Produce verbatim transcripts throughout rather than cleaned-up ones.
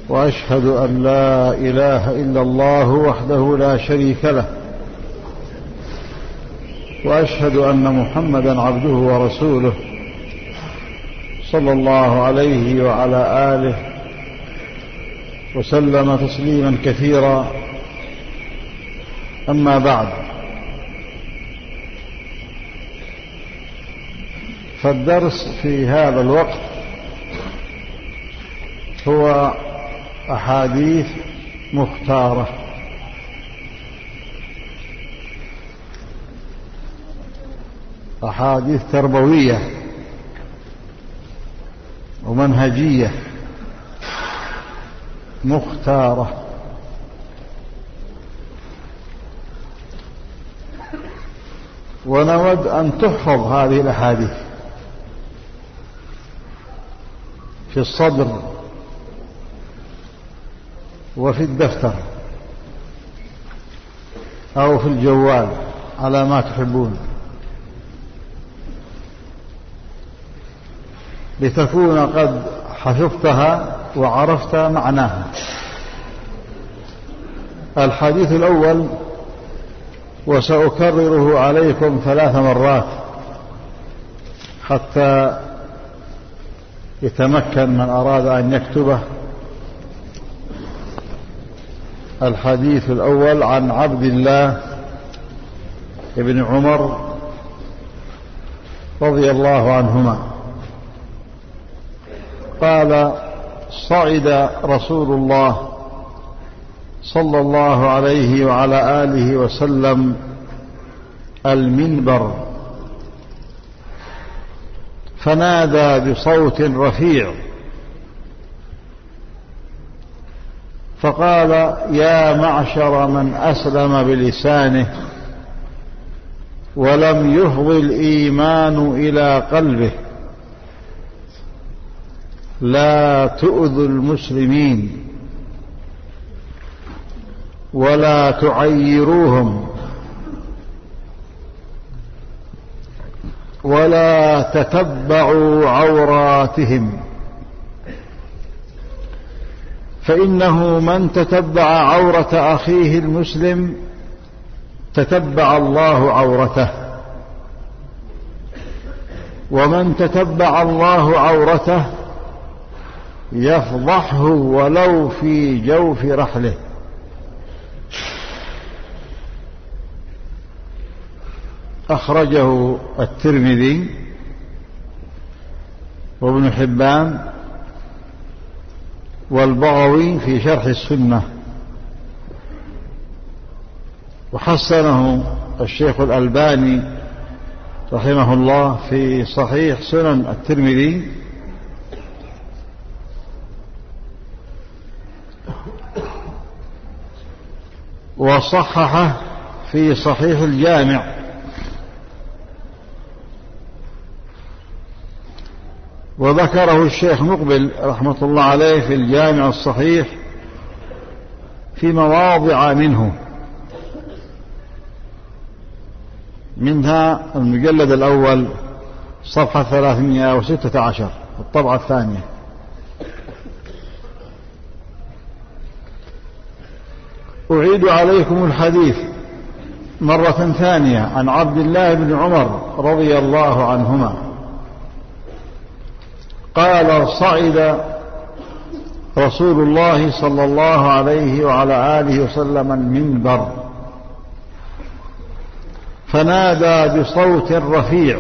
وأشهد أن لا إله إلا الله وحده لا شريك له، وأشهد أن محمدا عبده ورسوله صلى الله عليه وعلى آله وسلم تسليما كثيرا. أما بعد، فالدرس في هذا الوقت هو أحاديث مختارة، أحاديث تربوية ومنهجية مختارة، ونود أن تحفظ هذه الأحاديث في الصدر وفي الدفتر أو في الجوال على ما تحبون، لتكون قد حفظتها وعرفت معناها. الحديث الأول، وسأكرره عليكم ثلاث مرات حتى يتمكن من أراد أن يكتبه. الحديث الأول عن عبد الله بن عمر رضي الله عنهما قال: صعد رسول الله صلى الله عليه وعلى آله وسلم المنبر فنادى بصوت رفيع فقال: يا معشر من أسلم بلسانه ولم يفض الإيمان إلى قلبه، لا تؤذوا المسلمين ولا تعيروهم ولا تتبعوا عوراتهم، فإنه من تتبع عورة أخيه المسلم تتبع الله عورته، ومن تتبع الله عورته يفضحه ولو في جوف رحله. أخرجه الترمذي وابن حبان والبغوي في شرح السنة، وحسنه الشيخ الألباني رحمه الله في صحيح سنن الترمذي، وصححه في صحيح الجامع، وذكره الشيخ مقبل رحمة الله عليه في الجامع الصحيح في مواضع منه، منها المجلد الأول صفحة ثلاثمائة وستة عشر الطبعة الثانية. أعيد عليكم الحديث مرة ثانية عن عبد الله بن عمر رضي الله عنهما قال: صعد رسول الله صلى الله عليه وعلى آله وسلم المنبر فنادى بصوت رفيع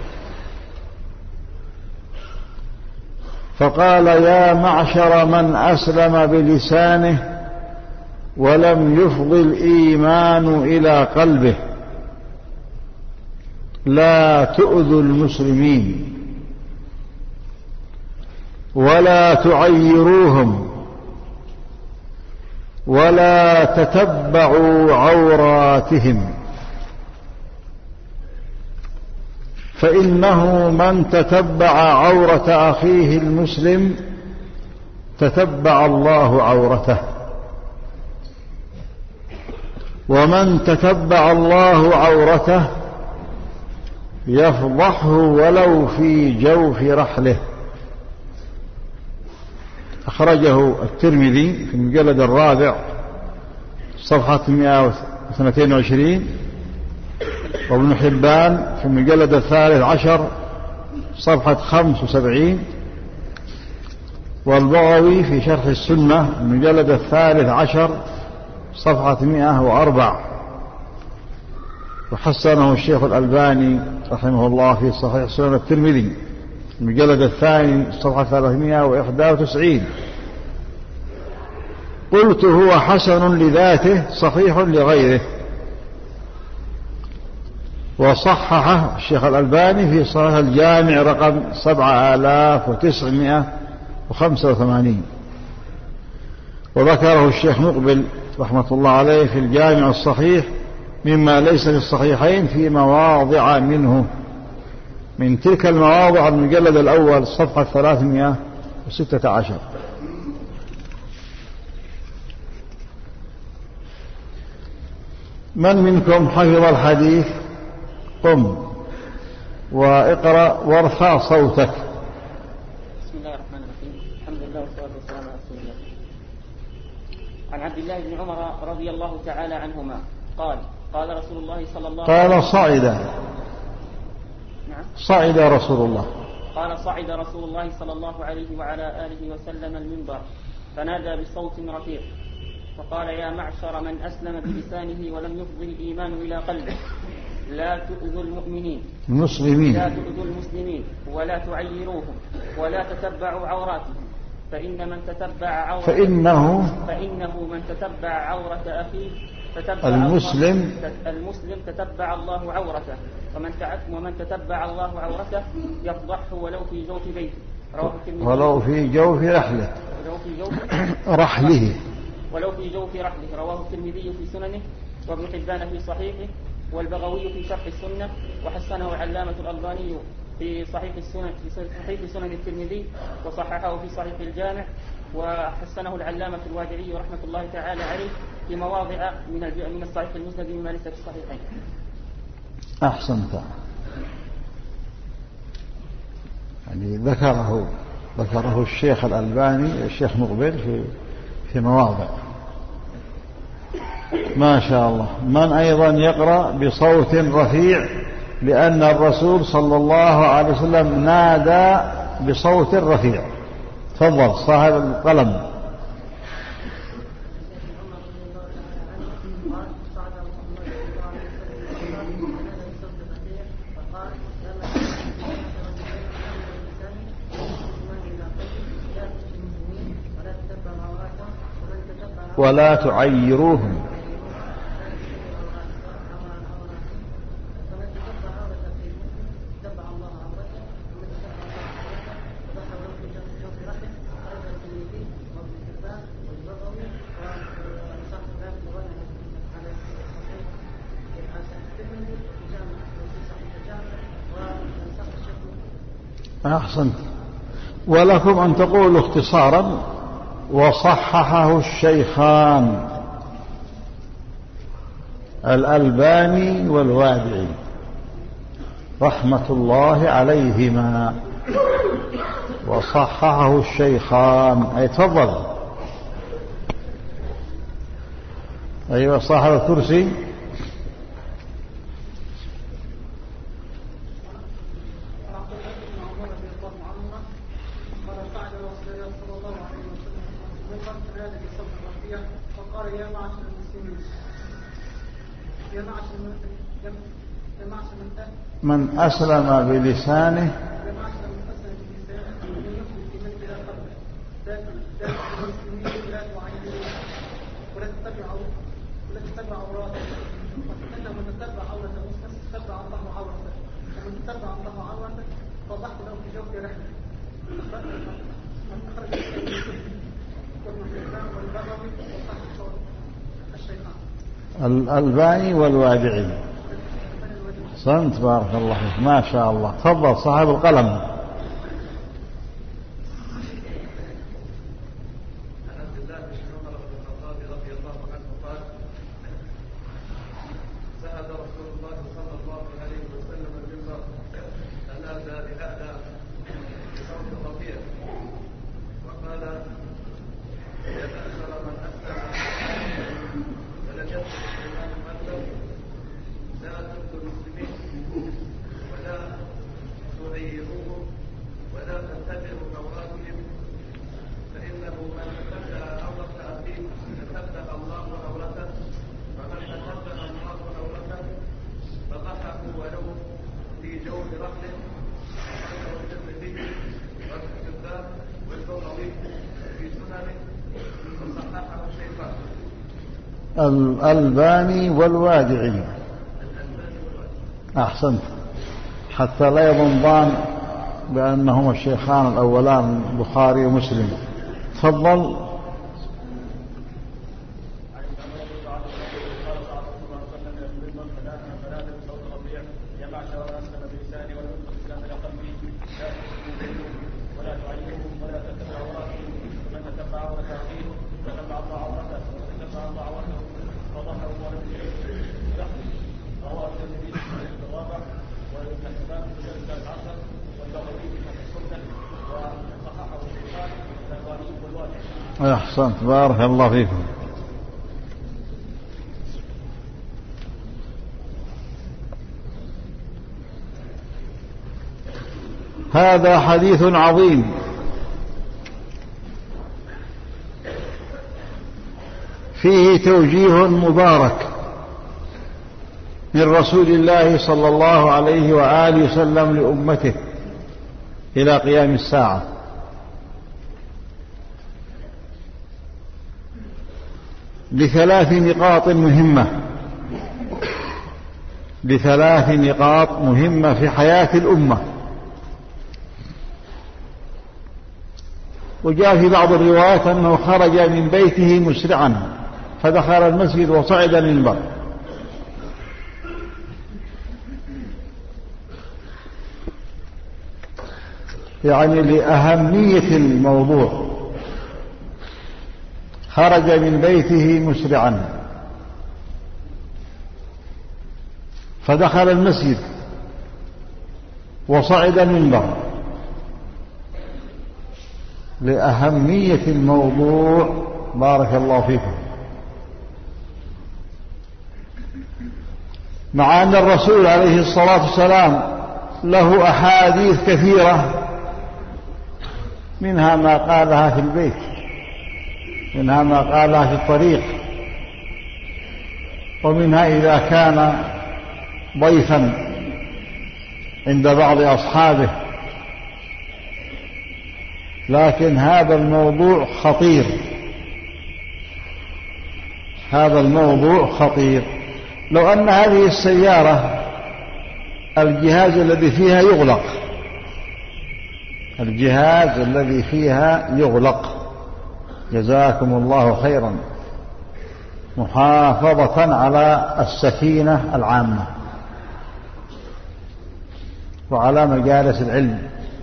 فقال: يا معشر من أسلم بلسانه ولم يفض الإيمان إلى قلبه، لا تؤذوا المسلمين ولا تعيروهم ولا تتبعوا عوراتهم، فإنه من تتبع عورة أخيه المسلم تتبع الله عورته، ومن تتبع الله عورته يفضحه ولو في جوف رحله. أخرجه الترمذي في المجلد الرابع صفحة مئة واثنين وعشرين، وابن حبان في المجلد الثالث عشر صفحة خمس وسبعين، والبغوي في شرح السنة المجلد الثالث عشر صفحة مئة وأربع، وحسنه الشيخ الألباني رحمه الله في صحيح سنن الترمذي المجلد الثاني صفحة ثلاثمائة وواحد وتسعين. قلت هو حسن لذاته صحيح لغيره. وصححه الشيخ الألباني في صحيح الجامع رقم سبعة آلاف وتسعمائة وخمسة وثمانين، وذكره الشيخ مقبل رحمة الله عليه في الجامع الصحيح مما ليس في الصحيحين في مواضع منه. من تلك المواضع المجلد الأول صفحة ثلاثمائة وستة عشر. من منكم حفظ الحديث؟ قم واقرأ وارفع صوتك. بسم الله الرحمن الرحيم. الحمد لله والصلاة والسلام على رسول الله. عن عبد الله بن عمر رضي الله تعالى عنهما قال قال رسول الله صلى الله عليه وسلم قال صعد نعم صعد رسول الله قال صعد رسول الله صلى الله عليه وعلى آله وسلم المنبر فنادى بصوت رفيع فقال يا معشر من أسلم بلسانه ولم يفض الإيمان إلى قلبه لا تؤذوا المؤمنين المسلمين لا تؤذوا المسلمين ولا تعيروهم ولا تتبعوا عوراتهم فإن من تتبع عورة فإنه فإنه من تتبع عورة أخيه تتبع المسلم الله المسلم تتبع الله عورته ومن ومن تتبع الله عورته يفضحه ولو في جوف بيته رواه الترمذي ولو في جوف رحله ولو في جوف رحله ولو في جوف رحله رواه الترمذي في سننه وابن حبان في صحيحه والبغوي في شرح السنة وحسنه علامة الألباني في صحيح السنن في صحيح سنن الترمذي وصححه في صحيح الجامع وحسنه العلامة الوادعي رحمة الله تعالى عليه في مواضع من من الصحيح المسند مما ليس في الصحيحين. أحسنت. يعني ذكره ذكره الشيخ الألباني الشيخ مقبل في في مواضع. ما شاء الله. من أيضا يقرأ بصوت رفيع لأن الرسول صلى الله عليه وسلم نادى بصوت رفيع. تفضل صاحب القلم. ولا تعيروهم أحسنت. ولكم أن تقولوا اختصارا وصححه الشيخان الألباني والوادعي رحمة الله عليهما وصححه الشيخان. أي تفضل. أيوة صاحب الكرسي. من أسلم بلسانه الألباني والوادعي. أحسنت بارك الله فيك. ما شاء الله. تفضل صاحب القلم. الألباني والوادعي. أحسنت، حتى لا يظن ظان بأنهما الشيخان الأولان البخاري ومسلم. تفضل. أحسنت، بارك الله فيكم. هذا حديث عظيم فيه توجيه مبارك من رسول الله صلى الله عليه وآله وسلم لأمته إلى قيام الساعة. لثلاث نقاط مهمة لثلاث نقاط مهمة في حياة الأمة. وجاء في بعض الروايات أنه خرج من بيته مسرعا فدخل المسجد وصعد المنبر. يعني لأهمية الموضوع، خرج من بيته مسرعا فدخل المسجد وصعد المنبر لأهمية الموضوع. بارك الله فيكم. مع أن الرسول عليه الصلاة والسلام له أحاديث كثيرة، منها ما قالها في البيت، منها ما قالها في الطريق، ومنها إذا كان ضيفا عند بعض أصحابه. لكن هذا الموضوع خطير، هذا الموضوع خطير. لو أن هذه السيارة الجهاز الذي فيها يغلق، الجهاز الذي فيها يغلق، جزاكم الله خيرا، محافظة على السكينة العامة وعلى مجالس العلم.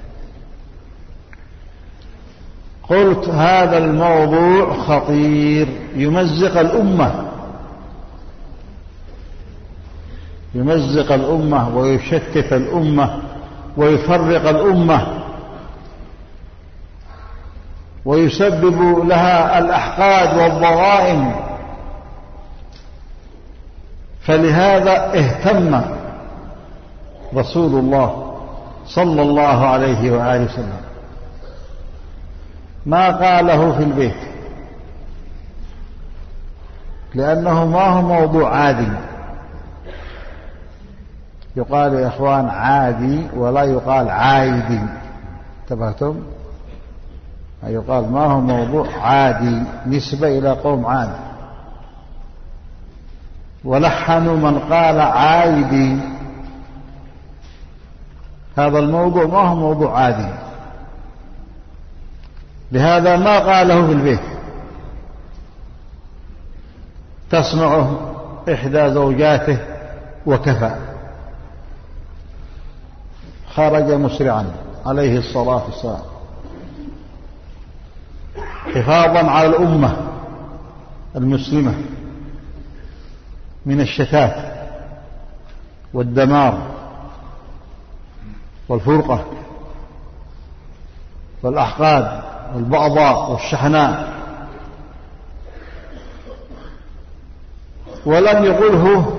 قلت هذا الموضوع خطير، يمزق الأمة، يمزق الأمة ويشتت الأمة ويفرق الأمة ويسبب لها الأحقاد والضغائن. فلهذا اهتم رسول الله صلى الله عليه وآله وسلم ما قاله في البيت، لأنه ما هو موضوع عادي. يقال يا إخوان عادي ولا يقال عايدي، انتبهتم؟ يقال ما هو موضوع عادي نسبة إلى قوم عاد، ولحنوا من قال عايدي. هذا الموضوع ما هو موضوع عادي، لهذا ما قاله في البيت. تسمعه إحدى زوجاته وكفى. خرج مسرعا عليه الصلاة والسلام حفاظا على الأمة المسلمة من الشتات والدمار والفرقة والأحقاد والبغضاء والشحناء. ولم يقله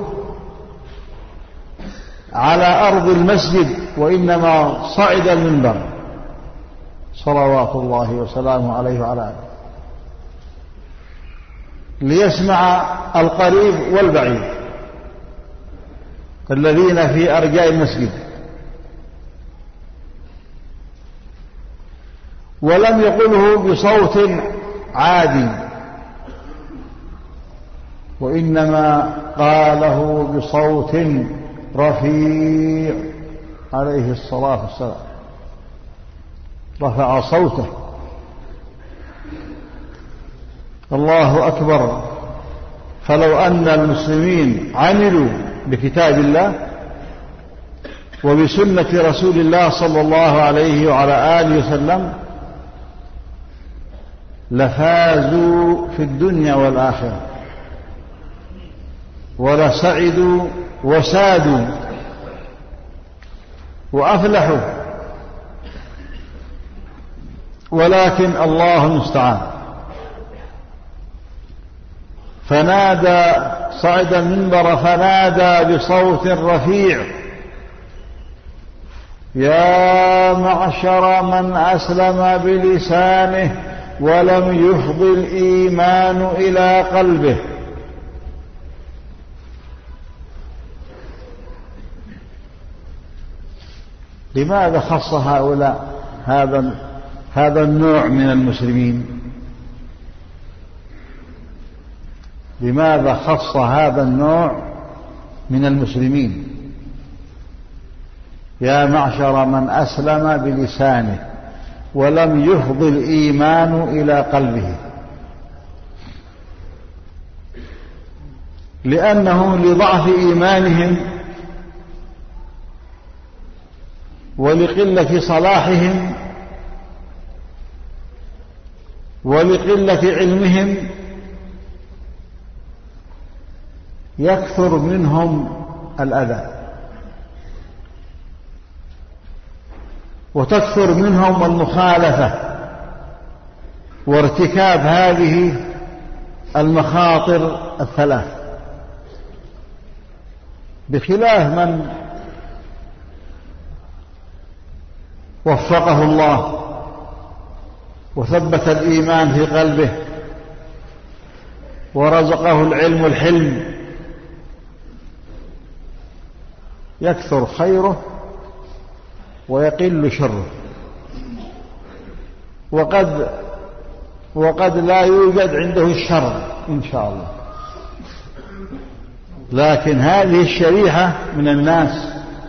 على أرض المسجد، وإنما صعد المنبر صلوات الله وسلامه عليه وعلى آله ليسمع القريب والبعيد الذين في أرجاء المسجد. ولم يقله بصوت عادي، وإنما قاله بصوت رفيع عليه الصلاة والسلام، رفع صوته. الله أكبر. فلو أن المسلمين عملوا بكتاب الله وبسنة رسول الله صلى الله عليه وعلى آله وسلم لفازوا في الدنيا والآخرة، ولسعدوا وسادوا وأفلحوا. ولكن الله المستعان. فنادى، صعد المنبر فنادى بصوت رفيع: يا معشر من أسلم بلسانه ولم يفض الإيمان إلى قلبه. لماذا خص هؤلاء هذا هذا النوع من المسلمين؟ لماذا خص هذا النوع من المسلمين؟ يا معشر من أسلم بلسانه ولم يفض الإيمان إلى قلبه. لأنه لضعف إيمانهم ولقلة صلاحهم ولقلة علمهم يكثر منهم الأذى، وتكثر منهم المخالفة وارتكاب هذه المخاطر الثلاث، بخلاف من وفقه الله وثبت الإيمان في قلبه ورزقه العلم والحلم، يكثر خيره ويقل شره، وقد وقد لا يوجد عنده الشر إن شاء الله. لكن هذه الشريحة من الناس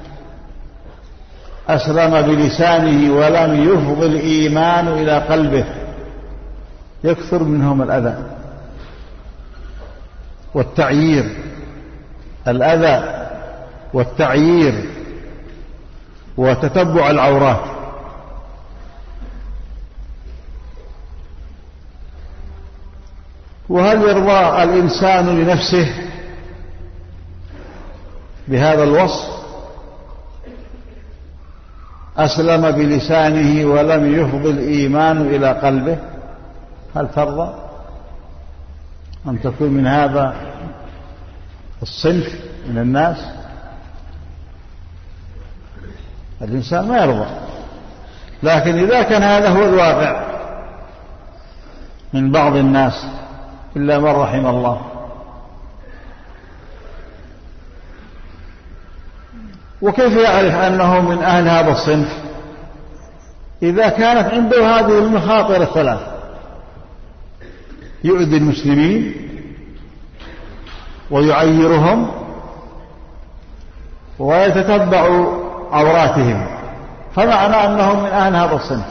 أسلم بلسانه ولم يفض الإيمان إلى قلبه، يكثر منهم الأذى والتعيير، الأذى والتعيير وتتبع العورات. وهل يرضى الإنسان لنفسه بهذا الوصف؟ أسلم بلسانه ولم يفض الإيمان إلى قلبه. هل ترضى أن تكون من هذا الصنف من الناس؟ الإنسان ما يرضى. لكن إذا كان هذا هو الواقع من بعض الناس إلا من رحم الله، وكيف يعرف أنه من أهل هذا الصنف؟ إذا كانت عنده هذه المخاطر الثلاث: يؤذي المسلمين ويعيرهم ويتتبع عوراتهم، فمعنى أنه من أهل هذا الصنف.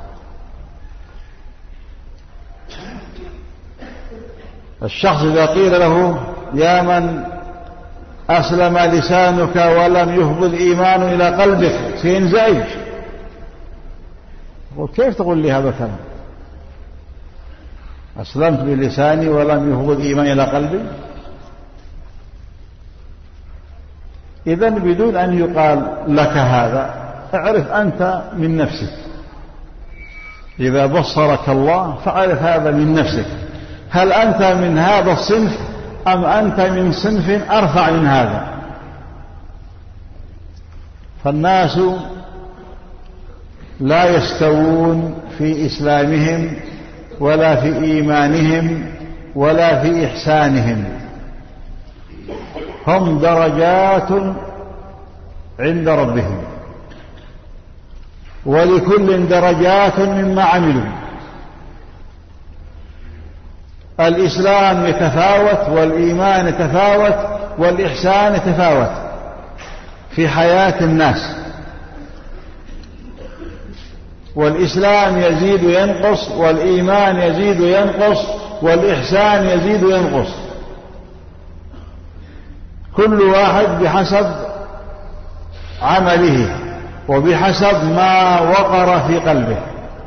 الشخص إذا قيل له يا من أسلم لسانك ولم يفض الإيمان إلى قلبك سينزعج، وكيف تقول لي هذا الكلام؟ أسلمت بلساني ولم يفض الإيمان إلى قلبي؟ إذن بدون أن يقال لك هذا اعرف أنت من نفسك. إذا بصرك الله فاعرف هذا من نفسك، هل أنت من هذا الصنف أم أنت من صنف أرفع من هذا؟ فالناس لا يستوون في إسلامهم ولا في إيمانهم ولا في إحسانهم، هم درجات عند ربهم. ولكل درجات مما عملوا. الإسلام يتفاوت والإيمان يتفاوت والإحسان يتفاوت في حياة الناس، والإسلام يزيد وينقص، والإيمان يزيد وينقص، والإحسان يزيد وينقص، كل واحد بحسب عمله وبحسب ما وقر في قلبه.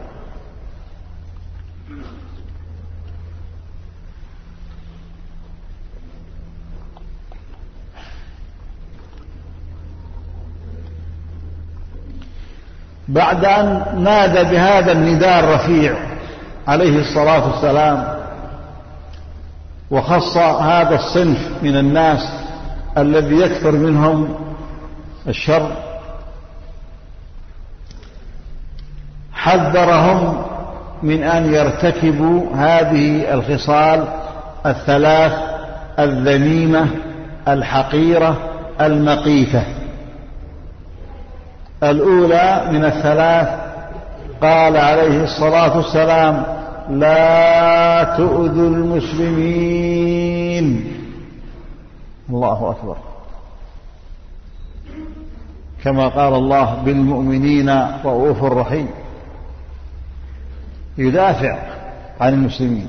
بعد أن نادى بهذا النداء الرفيع عليه الصلاة والسلام وخص هذا الصنف من الناس الذي يكثر منهم الشر، حذرهم من أن يرتكبوا هذه الخصال الثلاث الذميمة الحقيرة المقيتة. الأولى من الثلاث قال عليه الصلاة والسلام: لا تؤذوا المسلمين. الله أكبر، كما قال الله: بالمؤمنين رؤوف رحيم، يدافع عن المسلمين.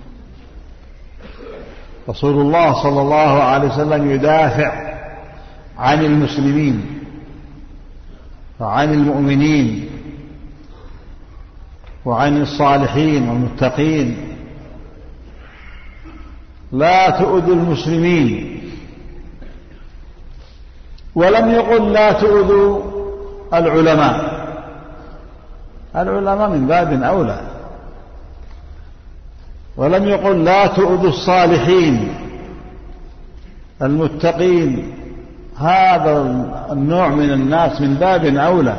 رسول الله صلى الله عليه وسلم يدافع عن المسلمين وعن المؤمنين وعن الصالحين والمتقين. لا تؤذوا المسلمين، ولم يقل لا تؤذوا العلماء، العلماء من باب أولى. ولم يقل لا تؤذوا الصالحين المتقين، هذا النوع من الناس من باب أولى.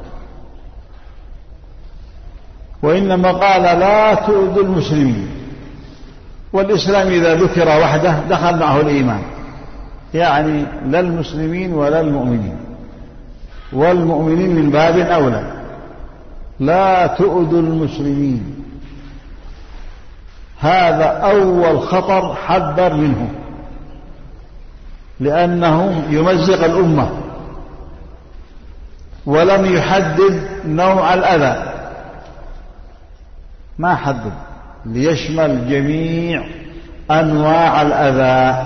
وإنما قال لا تؤذوا المسلمين. والإسلام إذا ذكر وحده دخل معه الإيمان، يعني لا المسلمين ولا المؤمنين، والمؤمنين من باب أولى. لا تؤذوا المسلمين، هذا أول خطر حذر منه، لأنه يمزق الأمة، ولم يحدد نوع الأذى، ما حدد ليشمل جميع أنواع الأذى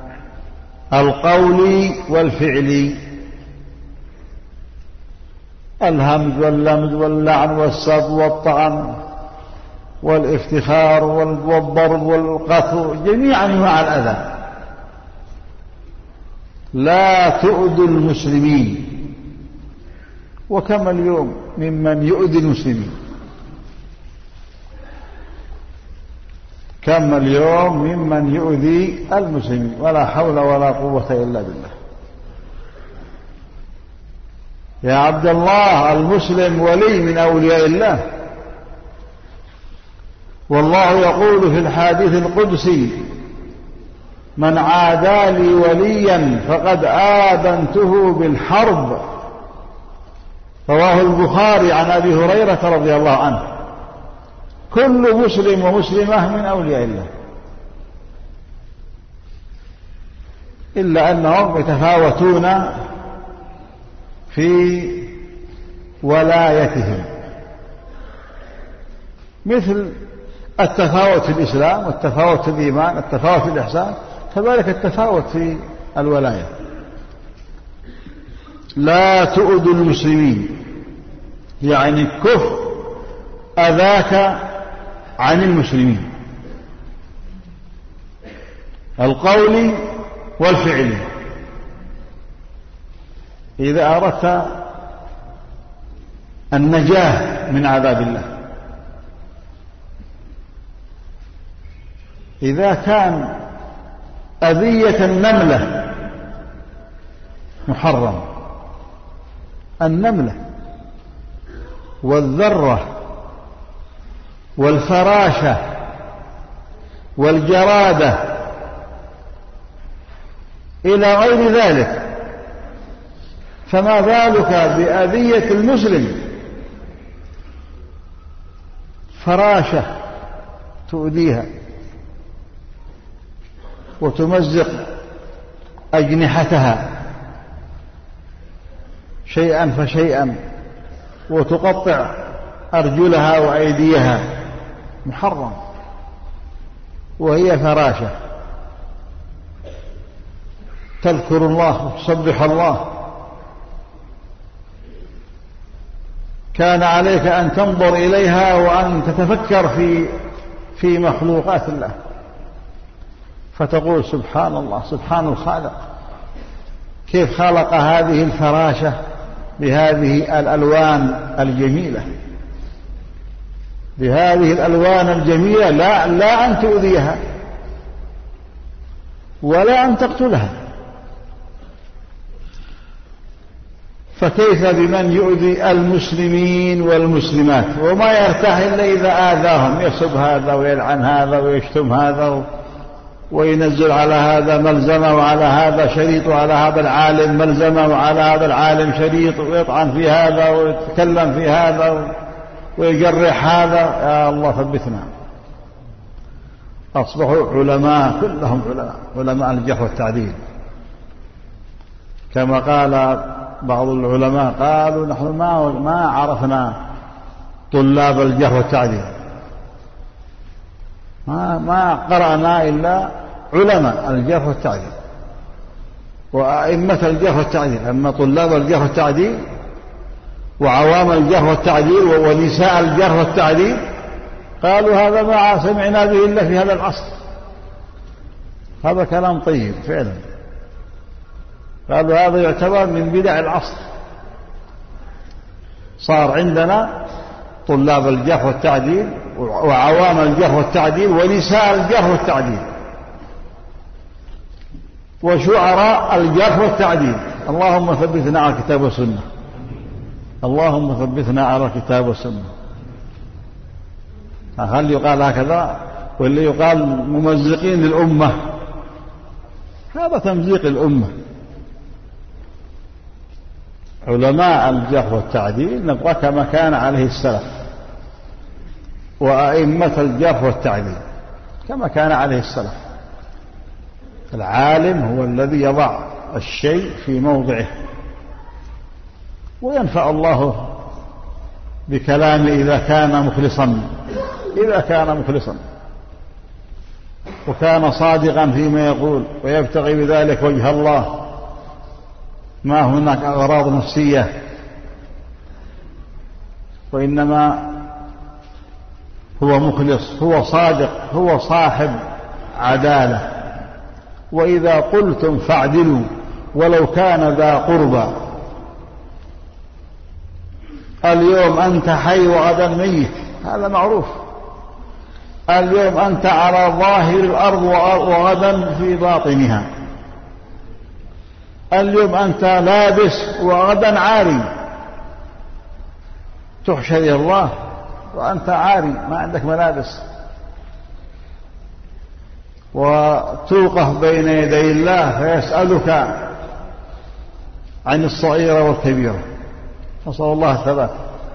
القولي والفعلي، الهمز واللمز واللعن والسب والطعن والافتخار والضرب والقتل، جميع أنواع الأذى. لا تؤذوا المسلمين. وكم اليوم ممن يؤذي المسلمين، كم اليوم ممن يؤذي المسلمين، ولا حول ولا قوة إلا بالله. يا عبد الله، المسلم ولي من أولياء الله، والله يقول في الحديث القدسي: من عادى لي وليا فقد آذنته بالحرب. رواه البخاري عن أبي هريرة رضي الله عنه. كل مسلم ومسلمة من أولياء الله، إلا أنهم يتفاوتون في ولايتهم، مثل التفاوت في الإسلام والتفاوت في الإيمان، التفاوت في الإحسان، كذلك التفاوت في الولاية. لا تؤذوا المسلمين، يعني كف أذاك عن المسلمين، القول والفعل. إذا أردت النجاة من عذاب الله، إذا كان أذية النملة محرم، النملة والذرة والفراشة والجرادة إلى غير ذلك، فما بالك بأذية المسلم فراشة تؤذيها وتمزق أجنحتها شيئا فشيئا وتقطع أرجلها وأيديها، محرم، وهي فراشة تذكر الله وتسبح الله. كان عليك أن تنظر إليها وأن تتفكر في في مخلوقات الله، فتقول سبحان الله، سبحان الخالق، كيف خلق هذه الفراشة بهذه الألوان الجميلة، بهذه الألوان الجميلة، لا, لا أن تؤذيها ولا أن تقتلها. فكيف بمن يؤذي المسلمين والمسلمات وما يرتاح إلا إذا آذاهم، يسب هذا ويلعن هذا ويشتم هذا وينزل على هذا ملزمة وعلى هذا شريط وعلى هذا العالم ملزمة وعلى هذا العالم شريط، ويطعن في هذا ويتكلم في هذا ويجرح هذا. يا الله ثبتنا. أصبحوا علماء، كلهم علماء، علماء الجرح والتعديل، كما قال بعض العلماء قالوا نحن ما ما عرفنا طلاب الجرح والتعديل، ما ما قرأنا إلا علماء الجرح والتعديل وأئمة الجرح والتعديل. أما طلاب الجرح والتعديل وعوام الجرح والتعديل ونساء الجرح والتعديل قالوا هذا ما سمعنا به إلا في هذا العصر. هذا كلام طيب فعلا. قالوا هذا يعتبر من بدع العصر. صار عندنا طلاب الجرح والتعديل وعوام الجرح والتعديل ونساء الجرح والتعديل وشعراء الجرح والتعديل. اللهم ثبتنا على الكتاب والسنة، اللهم ثبتنا على الكتاب والسنة. هل يقال هكذا واللي يقال ممزقين للأمة؟ هذا تمزيق الأمة. علماء الجرح والتعديل نبغى كما كان عليه السلف، وأئمة الجرح والتعديل كما كان عليه السلف. العالم هو الذي يضع الشيء في موضعه، وينفع الله بكلامه إذا كان مخلصا، إذا كان مخلصا وكان صادقا فيما يقول ويبتغي بذلك وجه الله، ما هناك أغراض نفسية، وإنما هو مخلص، هو صادق، هو صاحب عدالة. وإذا قلتم فاعدلوا ولو كان ذا قربى. اليوم أنت حي وغدا ميت، هذا معروف. اليوم أنت على ظاهر الأرض وغدا في باطنها. اليوم أنت لابس وغدا عاري، تحشر إلى الله وأنت عاري ما عندك ملابس، وتوقف بين يدي الله فيسألك عن الصغيرة والكبيرة، نسأل الله الثبات.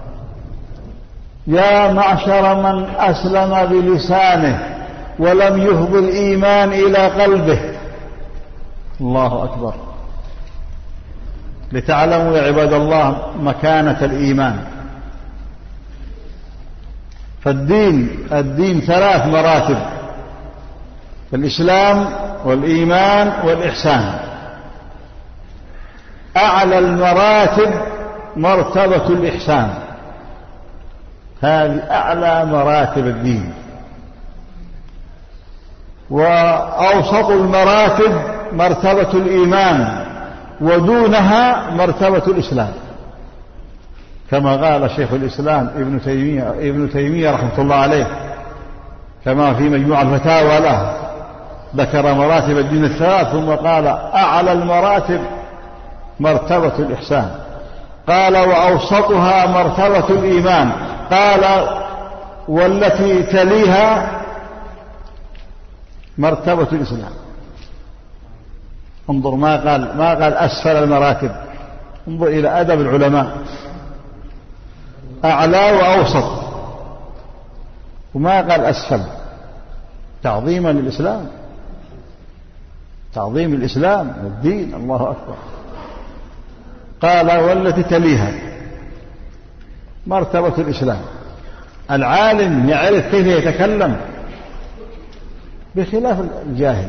يا معشر من أسلم بلسانه ولم يهب الإيمان إلى قلبه. الله أكبر. لتعلموا يا عباد الله مكانة الإيمان. فالدين الدين ثلاث مراتب: الإسلام والإيمان والإحسان. أعلى المراتب مرتبة الإحسان، هذه أعلى مراتب الدين. وأوسط المراتب مرتبة الإيمان، ودونها مرتبة الإسلام، كما قال شيخ الإسلام ابن تيمية, ابن تيمية رحمة الله عليه كما في مجموع الفتاوى له، ذكر مراتب الدين الثلاث ثم قال أعلى المراتب مرتبة الإحسان، قال وأوسطها مرتبة الإيمان، قال والتي تليها مرتبة الإسلام. انظر ما قال ما قال أسفل المراتب، انظر إلى أدب العلماء، أعلى وأوسط. وما قال أسفل، تعظيما للإسلام، تعظيم الإسلام والدين. الله أكبر. قال والتي تليها مرتبة الإسلام. العالم يعرف كيف يتكلم بخلاف الجاهل.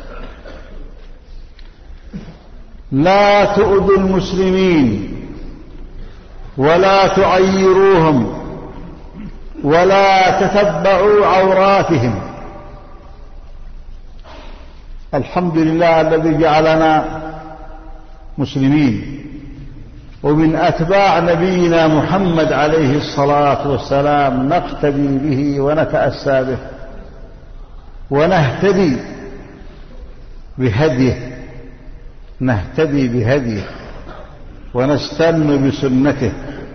لا تؤذوا المسلمين ولا تعيروهم ولا تتبعوا عوراتهم. الحمد لله الذي جعلنا مسلمين ومن أتباع نبينا محمد عليه الصلاة والسلام، نقتدي به ونتأسى به ونهتدي بهديه، نهتدي بهديه ونستن بسنته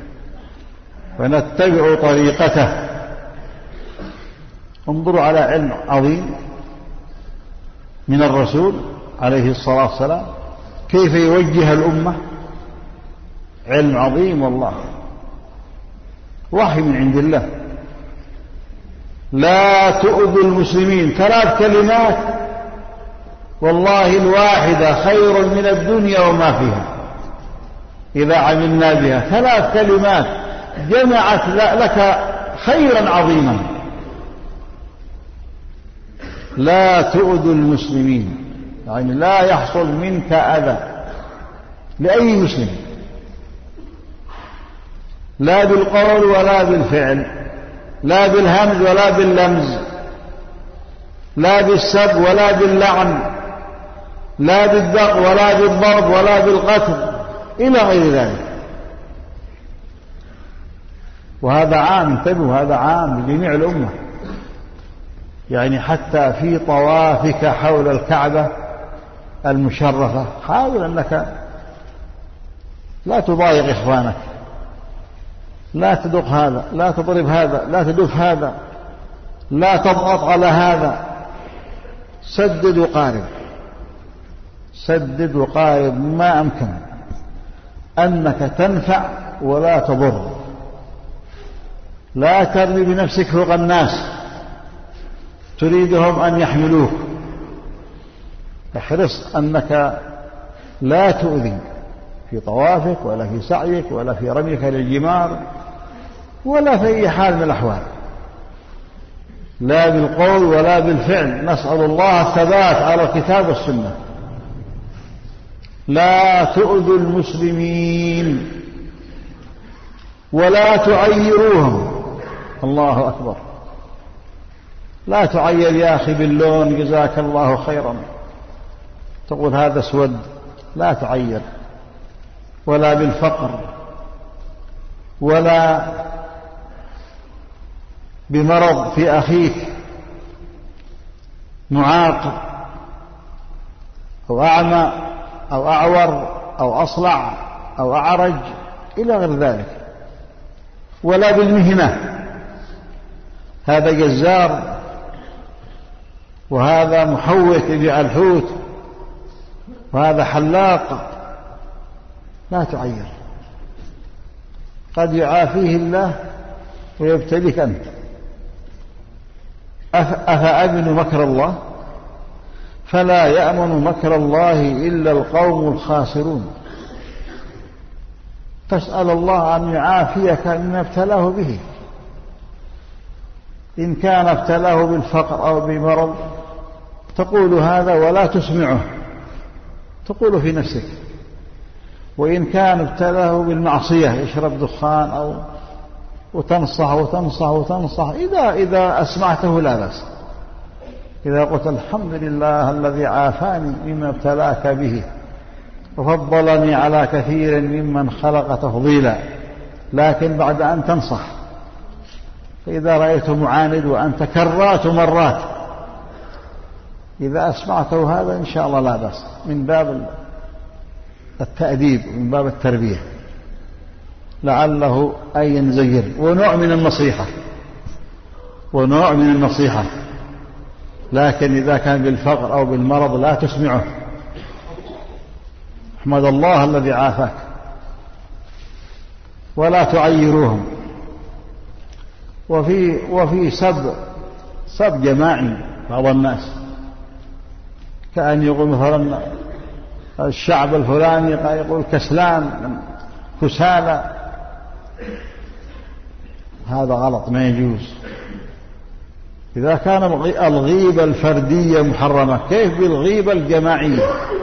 ونتبع طريقته. انظروا على علم عظيم من الرسول عليه الصلاة والسلام كيف يوجه الأمة. علم عظيم والله، وحي من عند الله. لا تؤذوا المسلمين، ثلاث كلمات والله الواحدة خير من الدنيا وما فيها إذا عملنا بها. ثلاث كلمات جمعت لك خيرا عظيما. لا تؤذوا المسلمين، يعني لا يحصل منك أذى لأي مسلم، لا بالقول ولا بالفعل، لا بالهمز ولا باللمز، لا بالسب ولا باللعن، لا بالدق ولا بالضرب ولا بالقتل إلى غير ذلك. وهذا عام، انتبهوا، هذا عام لجميع الأمة. يعني حتى في طوافك حول الكعبة المشرفة حاول أنك لا تضايق إخوانك، لا تدق هذا، لا تضرب هذا، لا تدف هذا، لا تضغط على هذا. سدد وقارب، سدد وقارب ما أمكن، أنك تنفع ولا تضر. لا ترمي بنفسك فوق الناس تريدهم أن يحملوك. احرص أنك لا تؤذي في طوافك ولا في سعيك ولا في رميك للجمار ولا في أي حال من الأحوال، لا بالقول ولا بالفعل. نسأل الله الثبات على الكتاب والسنة. لا تؤذوا المسلمين ولا تعيروهم. الله أكبر. لا تعير يا أخي باللون جزاك الله خيرا، تقول هذا اسود، لا تعير، ولا بالفقر ولا بمرض في أخيك معاق أو أعمى أو أعور أو أصلع أو أعرج إلى غير ذلك، ولا بالمهنة، هذا جزار وهذا محوت يبيع الحوت وهذا حلاق. لا تعير، قد يعافيه الله ويبتليك أنت. أفأمنوا مكر الله؟ فلا يأمن مكر الله إلا القوم الخاسرون. تسأل الله أن يعافيك مما ابتلاه به. إن كان ابتلاه بالفقر أو بمرض تقول هذا ولا تسمعه، تقول في نفسك. وإن كان ابتلاه بالمعصية يشرب دخان أو وتنصح وتنصح وتنصح، إذا إذا أسمعته لا بأس. إذا قلت الحمد لله الذي عافاني مما ابتلاك به وفضلني على كثير ممن خلق تفضيلا، لكن بعد أن تنصح. فإذا رأيته معاند وأنت كرات مرات، إذا أسمعته هذا إن شاء الله لا بأس، من باب التأديب ومن باب التربية، لعله أن ينزجر. ونوع من النصيحة، ونوع من النصيحة. لكن إذا كان بالفقر أو بالمرض لا تسمعه. احمد الله الذي عافاك. ولا تعيروهم. وفي وفي سب سب جماعي بعض الناس، كأن يقول مثلا الشعب الفلاني يقول كسلان كسالى، هذا غلط ما يجوز. إذا كان الغيبة الفردية محرمة، كيف بالغيبة الجماعية؟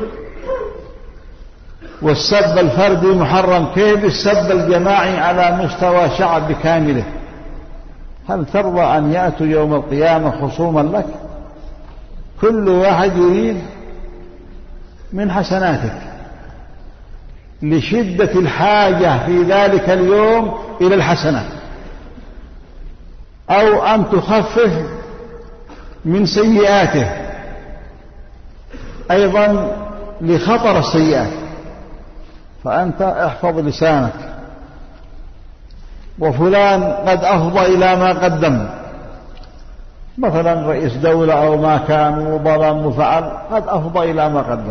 والسب الفردي محرم، كيف بالسب الجماعي على مستوى شعب بكامله؟ هل ترضى أن يأتوا يوم القيامة خصوما لك؟ كل واحد يريد من حسناتك لشدة الحاجة في ذلك اليوم إلى الحسنات، أو أن تخفف من سيئاته أيضا لخطر السيئات. فأنت احفظ لسانك. وفلان قد أفضى إلى ما قدم، مثلا رئيس دولة أو ما كان وظلم وفعل، قد أفضى إلى ما قدم،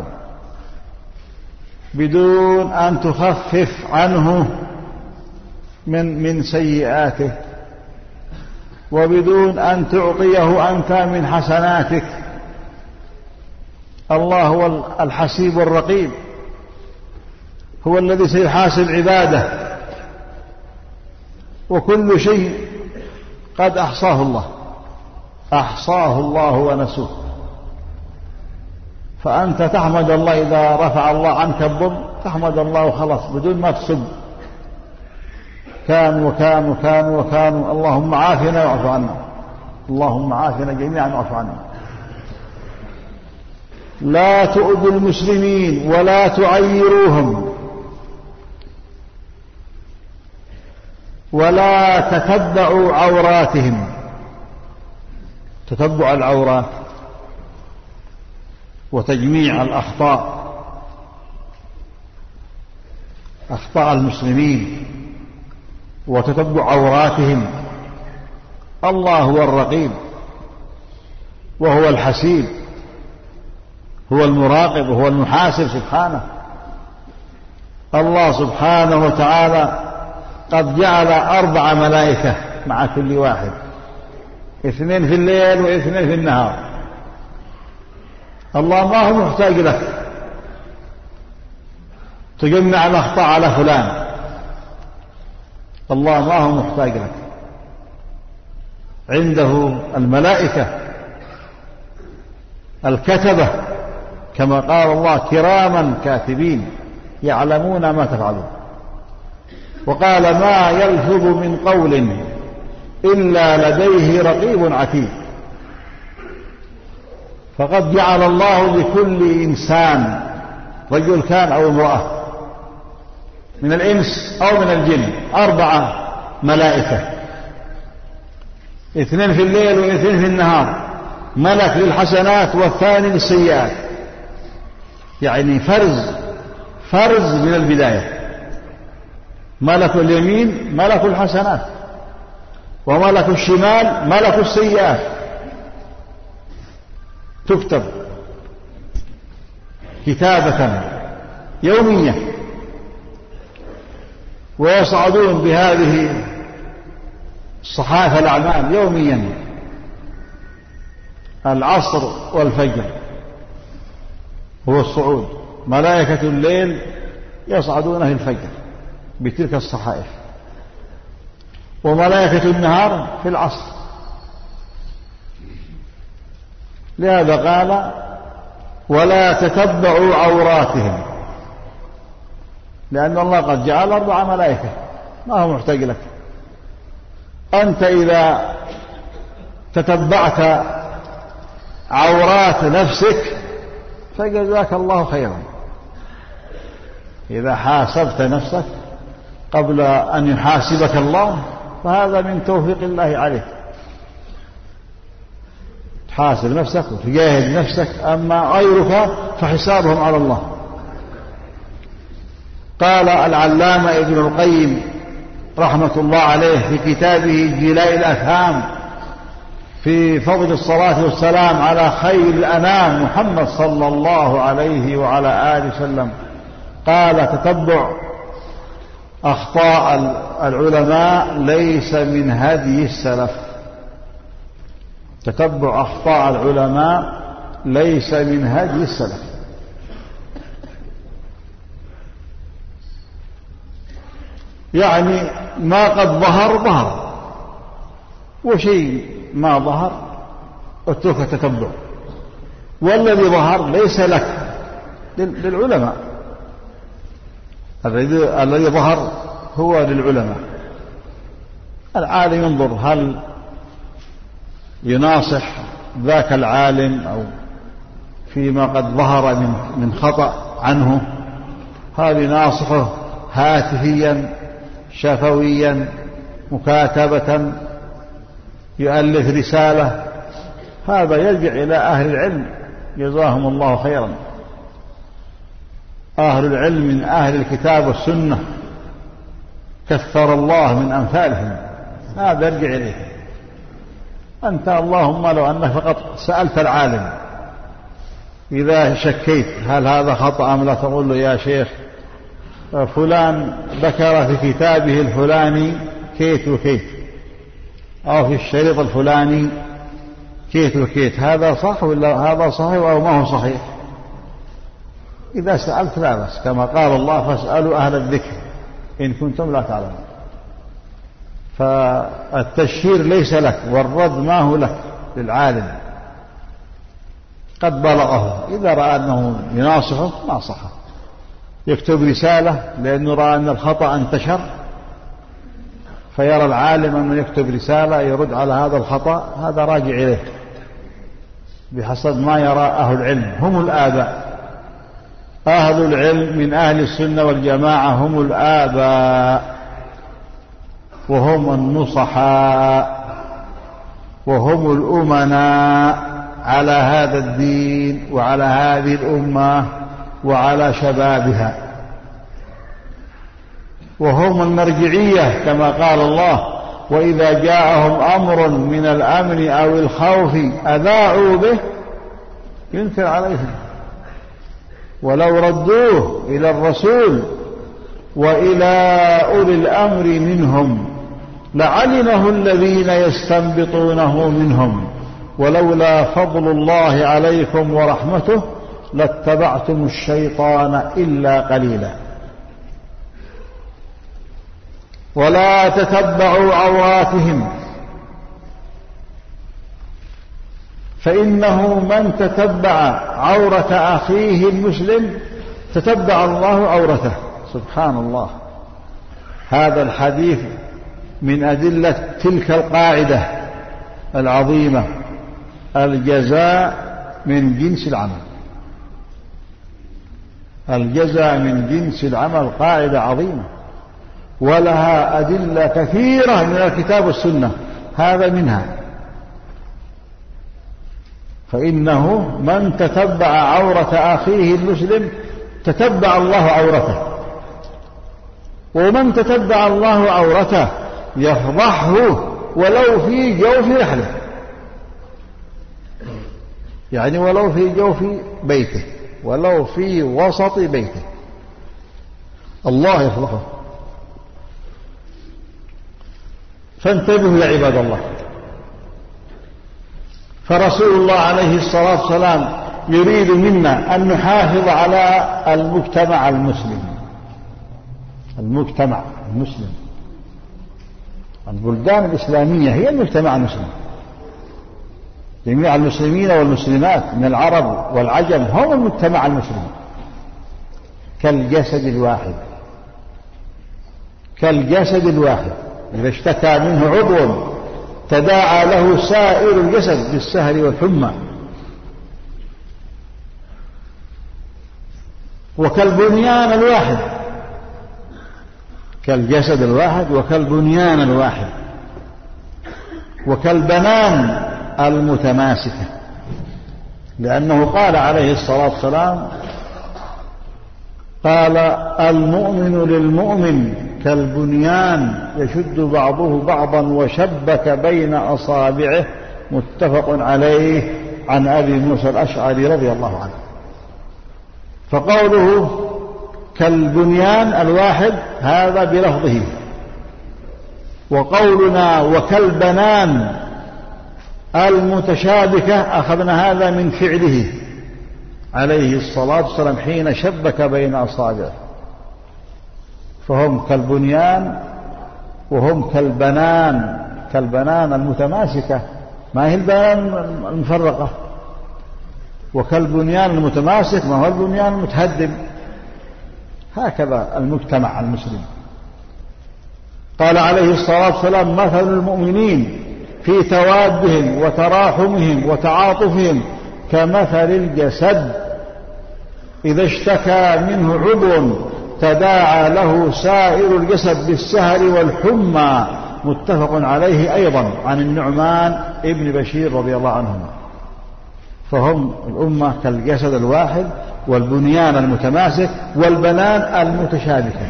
بدون أن تخفف عنه من من سيئاته، وبدون أن تعطيه أنت من حسناتك. الله هو الحسيب الرقيب، هو الذي سيحاسب عباده، وكل شيء قد أحصاه الله، أحصاه الله ونسوه. فأنت تحمد الله إذا رفع الله عنك الضر، تحمد الله وخلاص بدون ما تسب كان وكان وكان وكانوا. اللهم عافنا واعف عنا، اللهم عافنا جميعا واعف عنا. لا تؤذوا المسلمين ولا تعيروهم، ولا تتبعوا عوراتهم. تتبع العورات وتجميع الأخطاء، أخطاء المسلمين، وتتبع عوراتهم. الله هو الرقيب وهو الحسيب، هو المراقب وهو المحاسب سبحانه. الله سبحانه وتعالى قد جعل أربع ملائكة مع كل واحد، اثنين في الليل واثنين في النهار. الله ما هو محتاج لك تجمع الأخطاء على فلان، الله ما هو محتاج لك، عنده الملائكة الكتبة كما قال الله كراما كاتبين يعلمون ما تفعلون. وقال ما يلفظ من قول إلا لديه رقيب عتيد. فقد جعل الله لكل إنسان، رجل كان أو امرأة، من الإنس أو من الجن، أربعة ملائكة، اثنين في الليل واثنين في النهار، ملك للحسنات والثاني للسيئات. يعني فرز فرز من البداية. ملك اليمين ملك الحسنات، وملك الشمال ملك السيئات، تكتب كتابة يومية، ويصعدون بهذه الصحائف الأعمال يوميا، العصر والفجر هو الصعود. ملائكة الليل يصعدون في الفجر بتلك الصحائف، وملائكة النهار في العصر. لهذا قال ولا تتبعوا عوراتهم، لأن الله قد جعل أربع ملائكة، ما هو محتاج لك. أنت إذا تتبعت عورات نفسك فجزاك الله خيرا. إذا حاسبت نفسك قبل أن يحاسبك الله فهذا من توفيق الله عليك. تحاسب نفسك وتجاهد نفسك، أما غيرك فحسابهم على الله. قال العلامة ابن القيم رحمة الله عليه في كتابه جلاء الأفهام في فضل الصلاة والسلام على خير الأنام محمد صلى الله عليه وعلى آله وسلم، قال تتبع أخطاء العلماء ليس من هدي السلف. تتبع أخطاء العلماء ليس من هدي السلف. يعني ما قد ظهر ظهر، وشيء ما ظهر اترك التتبع، والذي ظهر ليس لك، للعلماء. الذي ظهر هو للعلماء. العالم ينظر هل يناصح ذاك العالم أو فيما قد ظهر من من خطأ عنه، هل يناصحه هاتفيا شفويا مكاتبة يؤلف رسالة. هذا يرجع إلى أهل العلم جزاهم الله خيرا. أهل العلم من أهل الكتاب والسنة كثر الله من أمثالهم، هذا يرجع إليه. أنت اللهم لو أنك فقط سألت العالم إذا شكيت هل هذا خطأ أم لا، تقول له يا شيخ فلان ذكر في كتابه الفلاني كيت وكيت، أو في الشريط الفلاني كيت وكيت، هذا صح ولا هذا صحيح أو ما هو صحيح؟ إذا سألت لا بس، كما قال الله فاسألوا أهل الذكر إن كنتم لا تعلمون. فالتشهير ليس لك، والرد ما هو لك، للعالم قد بلغه. إذا رأى أنه يناصحه ناصحه، يكتب رسالة لأنه رأى أن الخطأ انتشر، فيرى العالم أنه يكتب رسالة يرد على هذا الخطأ، هذا راجع إليه بحسب ما يرى أهل العلم. هم الآباء. أهل العلم من أهل السنة والجماعة هم الآباء، وهم النصحاء، وهم الأمناء على هذا الدين وعلى هذه الأمة وعلى شبابها، وهم المرجعية كما قال الله وإذا جاءهم أمر من الأمن أو الخوف أذاعوا به ينكر عليهم ولو ردوه إلى الرسول وإلى أولي الأمر منهم لعلمه الذين يستنبطونه منهم ولولا فضل الله عليكم ورحمته لاتبعتم الشيطان إلا قليلا. ولا تتبعوا عوراتهم فإنه من تتبع عورة أخيه المسلم تتبع الله عورته. سبحان الله. هذا الحديث من أدلة تلك القاعدة العظيمة: الجزاء من جنس العمل. الجزاء من جنس العمل قاعدة عظيمة ولها أدلة كثيرة من الكتاب والسنة، هذا منها. فإنه من تتبع عورة أخيه المسلم تتبع الله عورته، ومن تتبع الله عورته يفضحه ولو في جوف رحله، يعني ولو في جوف بيته، ولو في وسط بيته، الله يفضحه. فانتبهوا يا عباد الله. فرسول الله عليه الصلاة والسلام يريد منا أن نحافظ على المجتمع المسلم. المجتمع المسلم، البلدان الإسلامية هي المجتمع المسلم. جميع المسلمين والمسلمات من العرب والعجم هم المجتمع المسلم، كالجسد الواحد. كالجسد الواحد إذا اشتكى منه عضو تداعى له سائر الجسد بالسهر والحمى. وكالبنيان الواحد، كالجسد الواحد وكالبنيان الواحد وكالبنان المتماسكة، لأنه قال عليه الصلاة والسلام قال المؤمن للمؤمن كالبنيان يشد بعضه بعضا وشبك بين أصابعه، متفق عليه عن أبي موسى الأشعري رضي الله عنه. فقوله كالبنيان الواحد هذا بلفظه، وقولنا وكالبنان المتشابكة أخذنا هذا من فعله عليه الصلاة والسلام حين شبك بين أصابعه، فهم كالبنيان وهم كالبنان، كالبنان المتماسكة ما هي البنان المفرقة، وكالبنيان المتماسك ما هو البنيان المتهدم. هكذا المجتمع المسلم. قال عليه الصلاة والسلام مثل المؤمنين في توادهم وتراحمهم وتعاطفهم كمثل الجسد إذا اشتكى منه عضو تداعى له سائر الجسد بالسهر والحمى، متفق عليه أيضا عن النعمان ابن بشير رضي الله عنهما. فهم الأمة كالجسد الواحد والبنيان المتماسك والبنان المتشابكة.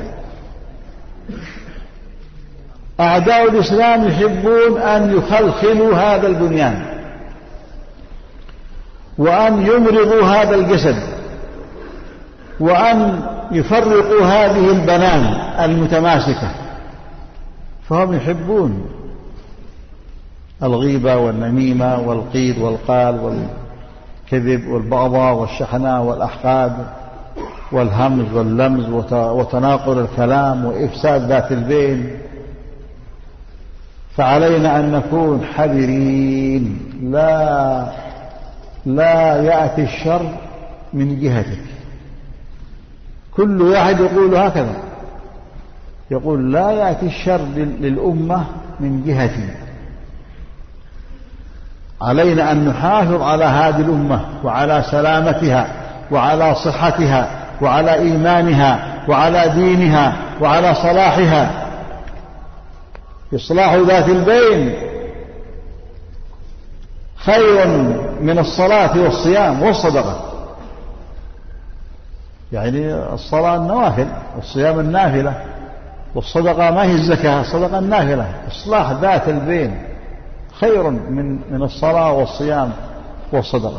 أعداء الإسلام يحبون أن يخلخلوا هذا البنيان وأن يمرضوا هذا الجسد وأن يفرقوا هذه البنان المتماسكة، فهم يحبون الغيبة والنميمة والقيد والقال والكذب والبغضاء والشحناء والأحقاد والهمز واللمز وتناقل الكلام وإفساد ذات البين. فعلينا أن نكون حذرين، لا لا يأتي الشر من جهتك. كل واحد يقول هكذا، يقول لا يأتي الشر للأمة من جهتي. علينا أن نحافظ على هذه الأمة وعلى سلامتها وعلى صحتها وعلى إيمانها وعلى دينها وعلى صلاحها. إصلاح ذات البين خير من الصلاة والصيام والصدقة. يعني الصلاة النوافل والصيام النافلة، والصدقة ما هي الزكاة، الصدقة النافلة. إصلاح ذات البين خير من من الصلاة والصيام والصدقة.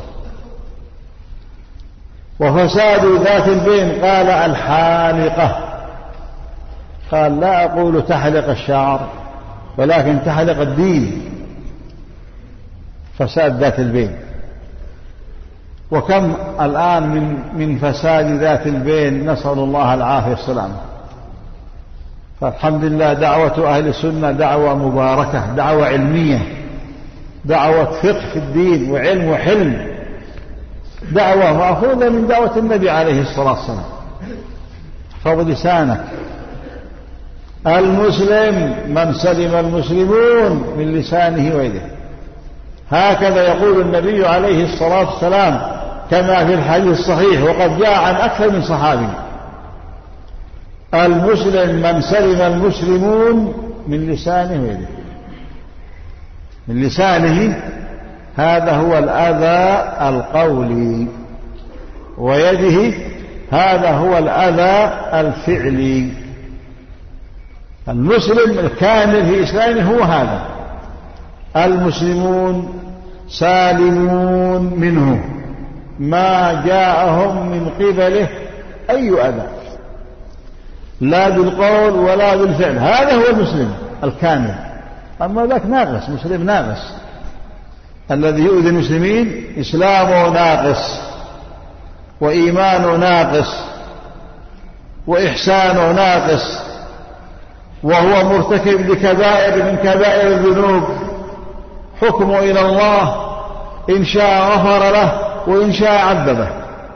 وفساد ذات البين قال الحالقة، قال لا أقول تحلق الشعر ولكن تحلق الدين. فساد ذات البين. وكم الآن من من فساد ذات البين، نسأل الله العافية والسلامة. فالحمد لله دعوة أهل السنة دعوة مباركة، دعوة علمية، دعوة فقه في الدين وعلم وحلم، دعوة مأخوذة من دعوة النبي عليه الصلاة والسلام. احفظ لسانك. المسلم من سلم المسلمون من لسانه ويده، هكذا يقول النبي عليه الصلاة والسلام كما في الحديث الصحيح وقد جاء عن أكثر من صحابي. المسلم من سلم المسلمون من لسانه ويده. من لسانه هذا هو الأذى القولي، ويده هذا هو الأذى الفعلي. المسلم الكامل في إسلامه هو هذا. المسلمون سالمون منه ما جاءهم من قبله أي أذى، لا بالقول ولا بالفعل. هذا هو المسلم الكامل. أما ذاك ناقص، مسلم ناقص، الذي يؤذي المسلمين إسلامه ناقص وإيمانه ناقص وإحسانه ناقص، وهو مرتكب لكبائر من كبائر الذنوب. حكمه إلى الله، إن شاء غفر له وإن شاء عذبه.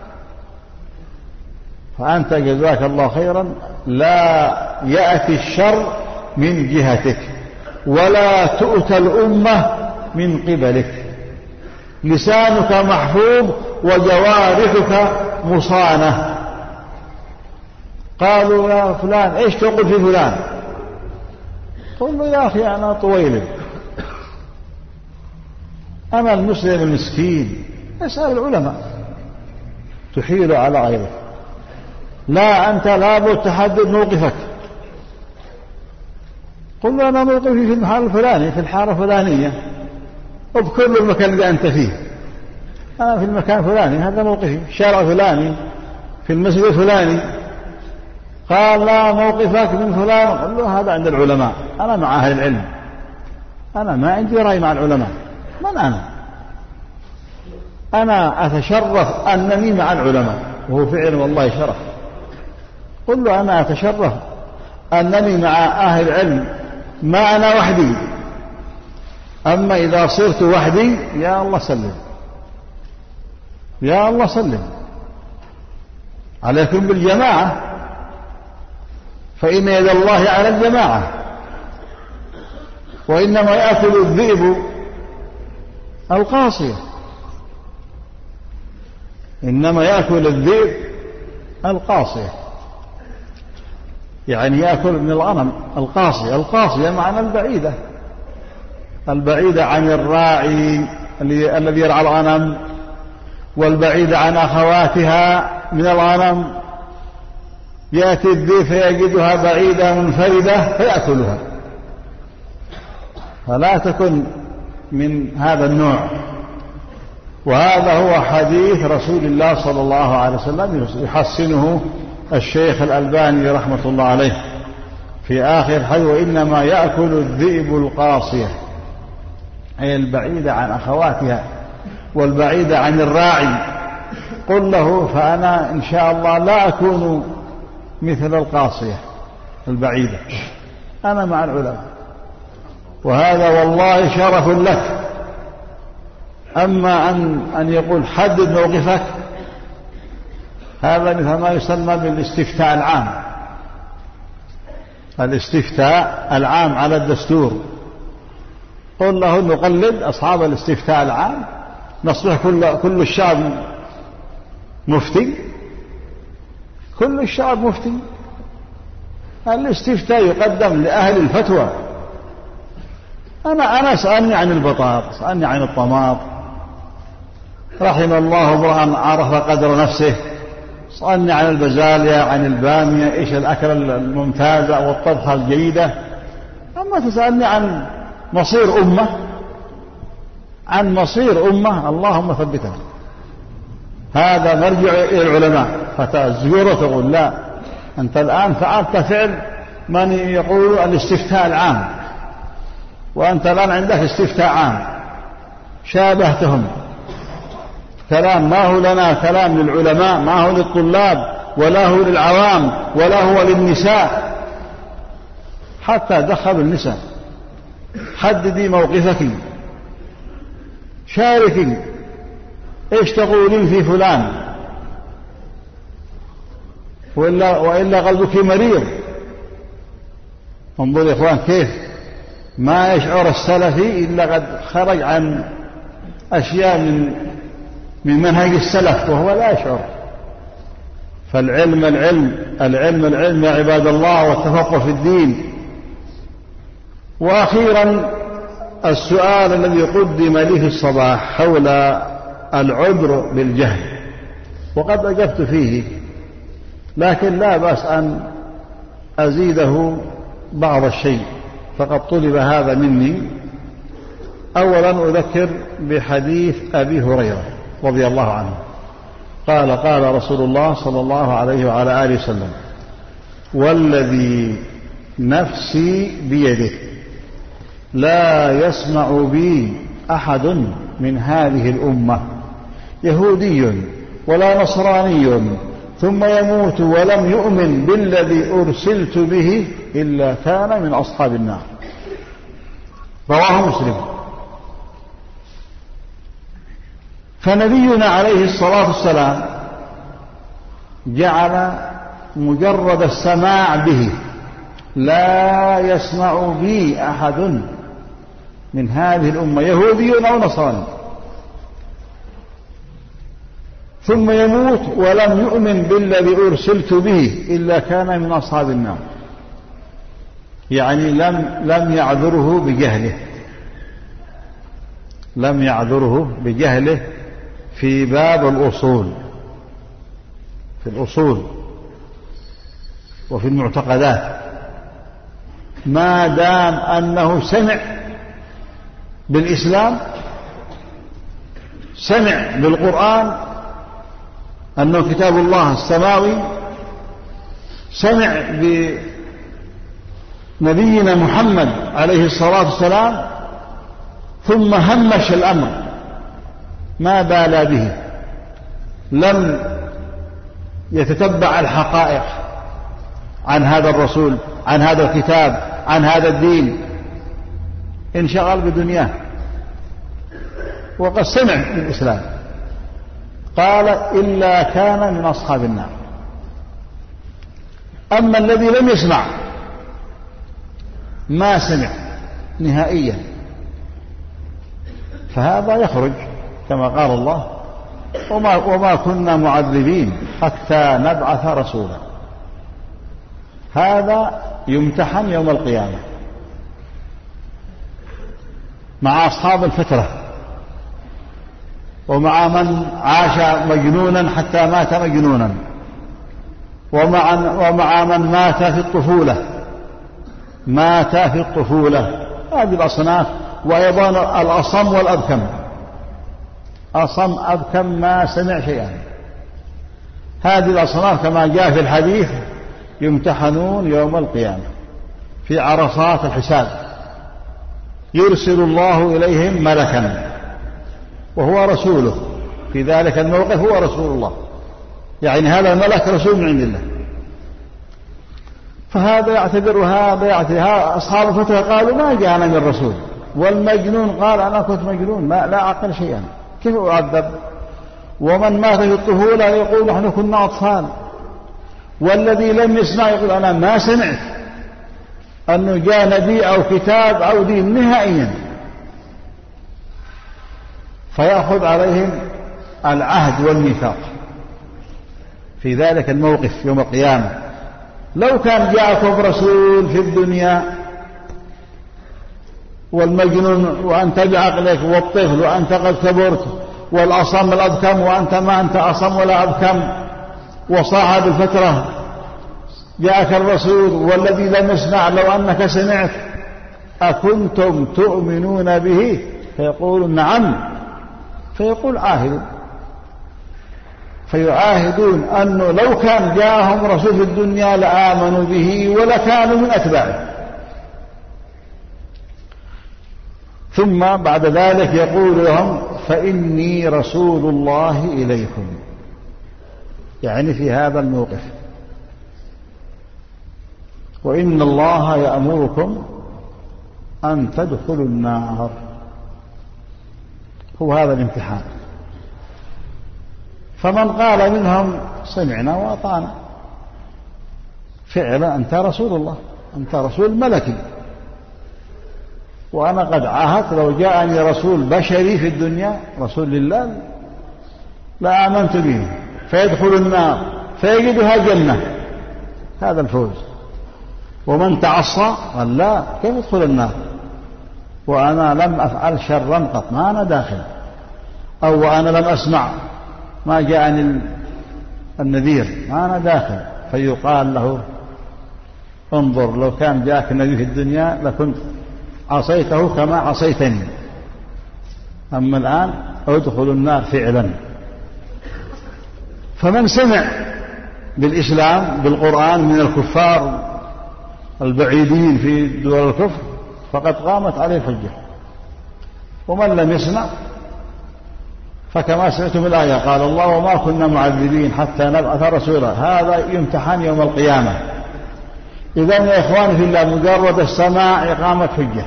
فأنت جزاك الله خيرا لا يأتي الشر من جهتك ولا تؤتى الأمة من قبلك. لسانك محفوظ وجوارحك مصانة. قالوا يا فلان ايش تقول في فلان؟ قل له يا أخي أنا طويل، أنا المسلم المسكين. اسأل العلماء تحيل على غيرك. لا، أنت لابد تحدد موقفك. قل له أنا موقفي في المحل الفلاني، في الحارة الفلانية، اذكر له المكان اللي أنت فيه. أنا في المكان الفلاني، هذا موقفي، في الشارع الفلاني، في المسجد الفلاني. قال لا موقفك من فلان، قال له هذا عند العلماء، أنا مع أهل العلم، أنا ما عندي رأي مع العلماء. من أنا؟ أنا أتشرف أنني مع العلماء، وهو فعلا والله شرف. قل له أنا أتشرف أنني مع أهل العلم، ما أنا وحدي. أما إذا صرت وحدي يا الله سلم، يا الله سلم. عليكم بالجماعة، فإن يد الله على الجماعة، وإنما يأكل الذئب القاصية، إنما يأكل الذئب القاصية، يعني يأكل من الغنم القاصية. القاصية معنى البعيدة، البعيدة عن الراعي الذي يرعى الغنم، والبعيدة عن أخواتها من الغنم. يأتي الذئب فيجدها بعيدة منفردة فيأكلها. فلا تكن من هذا النوع. وهذا هو حديث رسول الله صلى الله عليه وسلم، يحسنه الشيخ الألباني رحمة الله عليه في آخر حديث: وإنما يأكل الذئب القاصية، أي البعيدة عن أخواتها والبعيدة عن الراعي. قل له فأنا إن شاء الله لا أكون مثل القاصية البعيدة، أنا مع العلماء، وهذا والله شرف لك. أما أن أن يقول حدد موقفك، هذا مثل ما يسمى بالاستفتاء العام، الاستفتاء العام على الدستور. قل له نقلد أصحاب الاستفتاء العام، نصبح كل كل الشعب مفتي، كل الشعب مفتي. الاستفتاء يقدم لأهل الفتوى. أنا أنا سألني عن البطاط، سألني عن الطماط، رحم الله امرأ عرف قدر نفسه. سألني عن البزالية، عن البامية، إيش الأكلة الممتازة والطبخة الجيدة. أما تسألني عن مصير أمة، عن مصير أمة، اللهم ثبتها. هذا مرجع إلى العلماء. فتزور تقول لا، أنت الآن فعلت فعل من يقول الاستفتاء العام، وأنت الآن عندك استفتاء عام، شابهتهم. كلام ما هو لنا كلام للعلماء، ما هو للطلاب، ولا هو للعوام، ولا هو للنساء. حتى دخلوا النساء. حددي موقفك، شاركي، ايش تقولين في فلان، وإلا, وإلا قلبك مريض. انظر يا إخوان كيف ما يشعر السلفي إلا قد خرج عن أشياء من من منهج السلف وهو لا يشعر. فالعلم العلم العلم العلم يا عباد الله، والتفقه في الدين. وأخيرا السؤال الذي قدم لي في الصباح حول العذر بالجهل، وقد أجبت فيه، لكن لا بأس أن أزيده بعض الشيء، فقد طلب هذا مني. أولا أذكر بحديث أبي هريرة رضي الله عنه قال: قال رسول الله صلى الله عليه وعلى آله وسلم: والذي نفسي بيده لا يسمع بي أحد من هذه الأمة يهودي ولا نصراني ثم يموت ولم يؤمن بالذي أرسلت به إلا كان من أصحاب النار. رواه مسلم. فنبينا عليه الصلاة والسلام جعل مجرد السماع به: لا يسمع بي أحد من هذه الأمة يهودي أو نصراني ثم يموت ولم يؤمن بالذي أرسلت به إلا كان من أصحاب النار. يعني لم لم يعذره بجهله، لم يعذره بجهله في باب الأصول، في الأصول وفي المعتقدات، ما دام أنه سمع بالإسلام، سمع بالقرآن أنه كتاب الله السماوي، سمع بنبينا محمد عليه الصلاة والسلام ثم همش الأمر، ما بالى به، لم يتتبع الحقائق عن هذا الرسول، عن هذا الكتاب، عن هذا الدين، انشغل بدنياه. وقد سمع بالإسلام، قال إلا كان من أصحاب النار. أما الذي لم يسمع، ما سمع نهائيا، فهذا يخرج كما قال الله: وما, وما كنا معذبين حتى نبعث رسولا. هذا يمتحن يوم القيامة مع أصحاب الفترة، ومع من عاش مجنونا حتى مات مجنونا، ومع, ومع من مات في الطفولة مات في الطفولة هذه الأصناف. وأيضا الأصم والأبكم، أصم أبكم ما سمع شيئا. هذه الأصناف كما جاء في الحديث يمتحنون يوم القيامة في عرصات الحساب، يرسل الله إليهم ملكا وهو رسوله، في ذلك الموقف هو رسول الله، يعني هذا الملك رسول من عند الله. فهذا يعتبر وهذا يعتبر. أصحاب الفترة قالوا ما جاءنا من رسول، والمجنون قال أنا كنت مجنون ما لا أعقل شيئا، كيف أعذب؟ ومن مات في الطفولة يقول نحن كنا أطفال، والذي لم يسمع يقول أنا ما سمعت أنه جاء نبي أو كتاب أو دين نهائيا. فيأخذ عليهم العهد والميثاق في ذلك الموقف يوم القيامة. لو كان جاءكم رسول في الدنيا والمجنون وأنت بعقلك، والطفل وأنت قد كبرت، والأصم الأبكم وأنت ما أنت أصم ولا أبكم، وصاحب الفترة جاءك الرسول والذي لم يسمع، لو أنك سمعت أكنتم تؤمنون به؟ فيقول نعم، فيقول عاهدوا، فيعاهدون أنه لو كان جاءهم رسول في الدنيا لآمنوا به ولكانوا من أتباعه. ثم بعد ذلك يقول لهم فإني رسول الله إليكم، يعني في هذا الموقف، وإن الله يأمركم أن تدخلوا النار. هو هذا الامتحان. فمن قال منهم سمعنا وأطعنا، فعلا أنت رسول الله، أنت رسول ملكي، وأنا قد عاهدت لو جاءني رسول بشري في الدنيا رسول لله لا آمنت به، فيدخل النار فيجدها جنة، هذا الفوز. ومن تعصى قال لا، كيف يدخل النار وأنا لم أفعل شرا قط، ما أنا داخل، أو وأنا لم أسمع ما جاءني النذير، ما أنا داخل. فيقال له انظر لو كان جاءك النبي في الدنيا لكنت عصيته كما عصيتني، أما الآن ادخل النار فعلا. فمن سمع بالإسلام بالقرآن من الكفار البعيدين في دول الكفر فقد قامت عليه الحجة. ومن لم يسمع فكما سمعتم الآية قال الله وما كنا معذبين حتى نبعث رسولا، هذا يمتحن يوم القيامة. إذن يا إخواني في الله مجرد السماع إقامة حجة،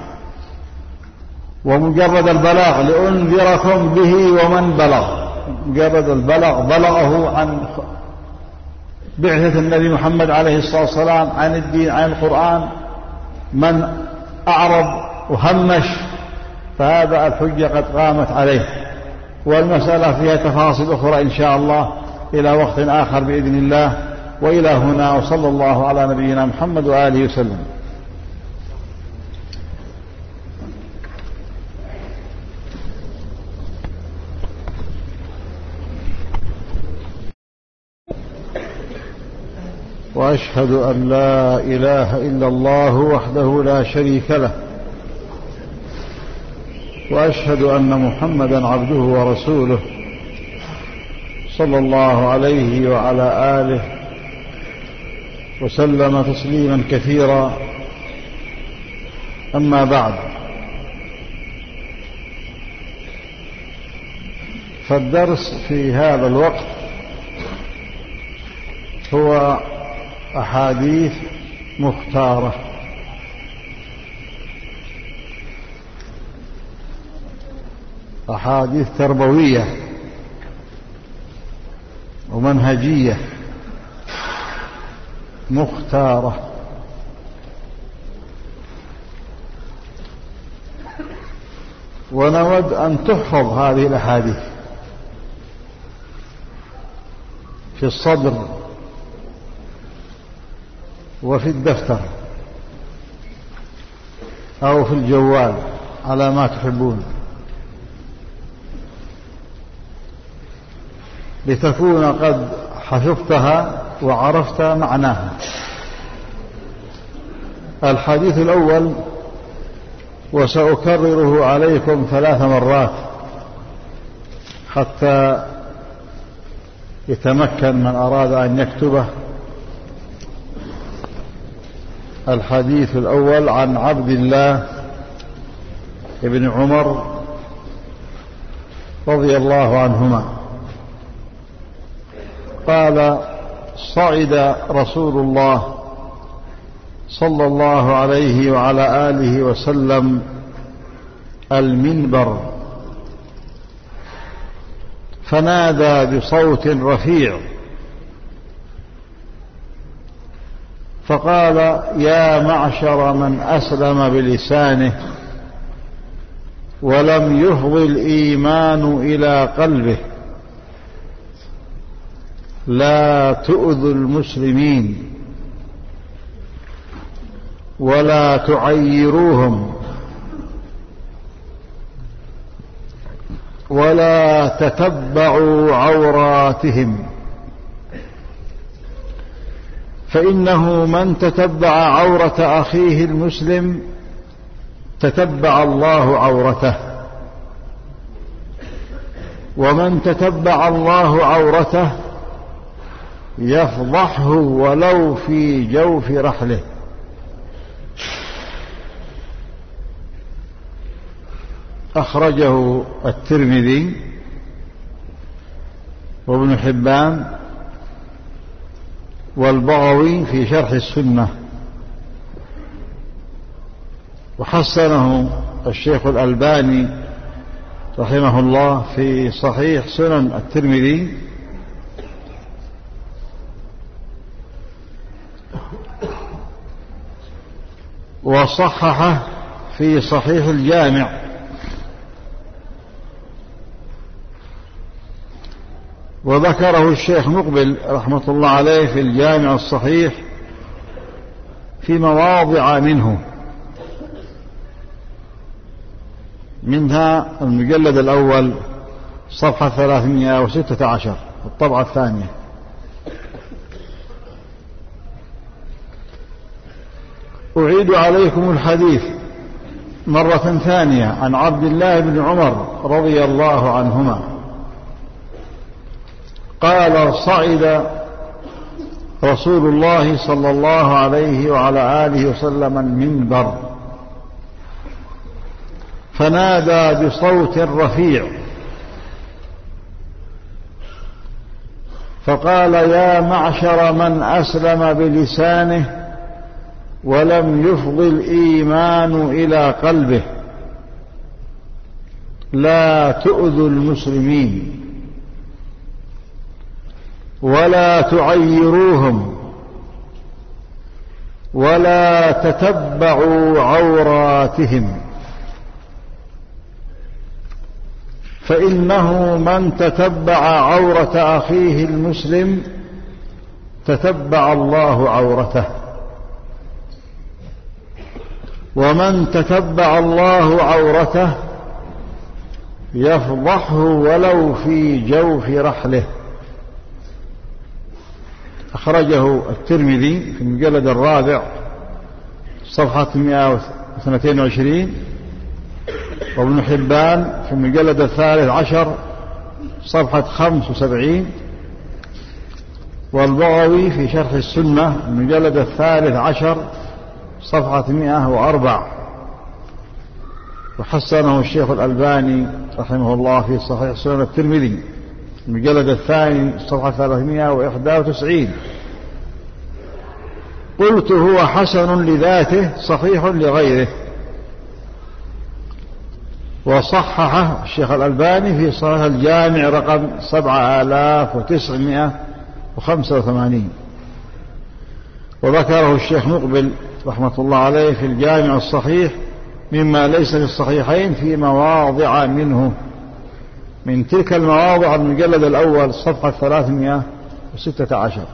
ومجرد البلاغ لأنذركم به ومن بلغ، مجرد البلاغ بلغه عن بعثة النبي محمد عليه الصلاة والسلام، عن الدين، عن القرآن، من أعرض وهمش فهذا الحجة قد قامت عليه. والمسألة فيها تفاصيل أخرى إن شاء الله إلى وقت آخر بإذن الله. وإلى هنا، وصلى الله على نبينا محمد وآله وسلم. وأشهد أن لا إله إلا الله وحده لا شريك له، وأشهد أن محمدا عبده ورسوله صلى الله عليه وعلى آله وسلم تسليما كثيرا. أما بعد، فالدرس في هذا الوقت هو أحاديث مختارة، أحاديث تربوية ومنهجية مختارة، ونود أن تحفظ هذه الأحاديث في الصدر وفي الدفتر أو في الجوال على ما تحبون، لتكون قد حفظتها وعرفت معناها. الحديث الأول، وسأكرره عليكم ثلاث مرات حتى يتمكن من أراد أن يكتبه. الحديث الأول عن عبد الله بن عمر رضي الله عنهما قال: صعد رسول الله صلى الله عليه وعلى آله وسلم المنبر فنادى بصوت رفيع فقال: يا معشر من أسلم بلسانه ولم يفض الإيمان إلى قلبه، لا تؤذوا المسلمين ولا تعيروهم ولا تتبعوا عوراتهم، فإنه من تتبع عورة أخيه المسلم تتبع الله عورته، ومن تتبع الله عورته يفضحه ولو في جوف رحله. أخرجه الترمذي وابن حبان والبغوي في شرح السنة، وحسنه الشيخ الألباني رحمه الله في صحيح سنن الترمذي. وصححه في صحيح الجامع، وذكره الشيخ مقبل رحمة الله عليه في الجامع الصحيح في مواضع منه، منها المجلد الأول صفحة ثلاثمائة وستة عشر الطبعة الثانية. أعيد عليكم الحديث مرة ثانية عن عبد الله بن عمر رضي الله عنهما قال: صعد رسول الله صلى الله عليه وعلى آله وسلم المنبر فنادى بصوت رفيع فقال: يا معشر من أسلم بلسانه ولم يفض الإيمان إلى قلبه، لا تؤذوا المسلمين ولا تعيروهم ولا تتبعوا عوراتهم، فإنه من تتبع عورة أخيه المسلم تتبع الله عورته، ومن تتبع الله عورته يفضحه ولو في جوف رحله. أخرجه الترمذي في المجلد الرابع صفحة مئة واثنين وعشرين، وابن حبان في المجلد الثالث عشر صفحة خمس وسبعين، والبغوي في شرح السنة المجلد الثالث عشر صفحة مئة وأربع، وحسنه الشيخ الألباني رحمه الله في صحيح سنن الترمذي المجلد الثاني صفحة ثلاثمائة وواحد وتسعين. قلت هو حسن لذاته صحيح لغيره. وصححه الشيخ الألباني في صحيح الجامع رقم سبعة آلاف وتسعمائة وخمسة وثمانين. وذكره الشيخ مقبل رحمة الله عليه في الجامع الصحيح مما ليس في الصحيحين في مواضع منه. من تلك المواضع المجلد الأول صفحة ثلاثمائة وستة عشر.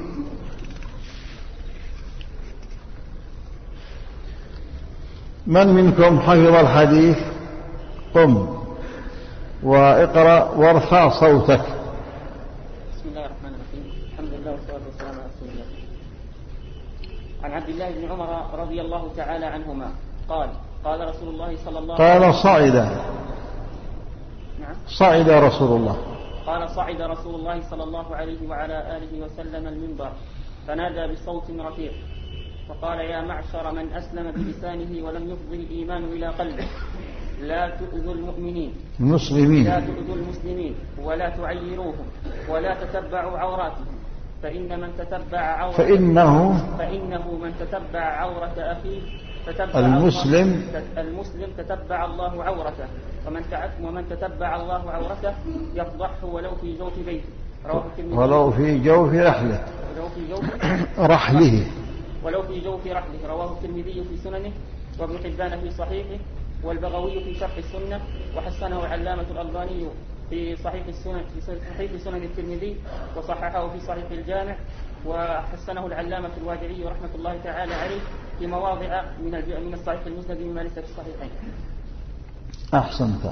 من منكم حفظ الحديث؟ قم واقرأ وارفع صوتك. بسم الله الرحمن الرحيم. الحمد لله والصلاة والسلام على رسول الله. عن عبد الله بن عمر رضي الله تعالى عنهما قال قال رسول الله صلى الله عليه وسلم قال صعد نعم صعد رسول الله قال صعد رسول الله صلى الله عليه وعلى آله وسلم المنبر فنادى بصوت رفيع فقال يا معشر من أسلم بلسانه ولم يفض الإيمان إلى قلبه لا تؤذوا المؤمنين المسلمين لا تؤذوا المسلمين ولا تعيروهم ولا تتبعوا عوراتهم فإن من تتبع عورة فإنه فإنه من تتبع عورة أخيه تتبع المسلم الله المسلم تتبع الله عورته ومن ومن تتبع الله عورته يفضحه ولو في جوف بيته رواه الترمذي ولو في جوف رحله ولو في جوف رحله ولو في جوف رحله رواه الترمذي في سننه وابن حبان في صحيحه والبغوي في شرح السنة وحسنه علامة الألباني في صحيح السنن في صحيح سنن الترمذي وصححه في صحيح الجامع وحسنه العلامة الوادعي رحمة الله تعالى عليه في مواضع من من الصحيح المسند مما ليس في الصحيحين. أحسنت.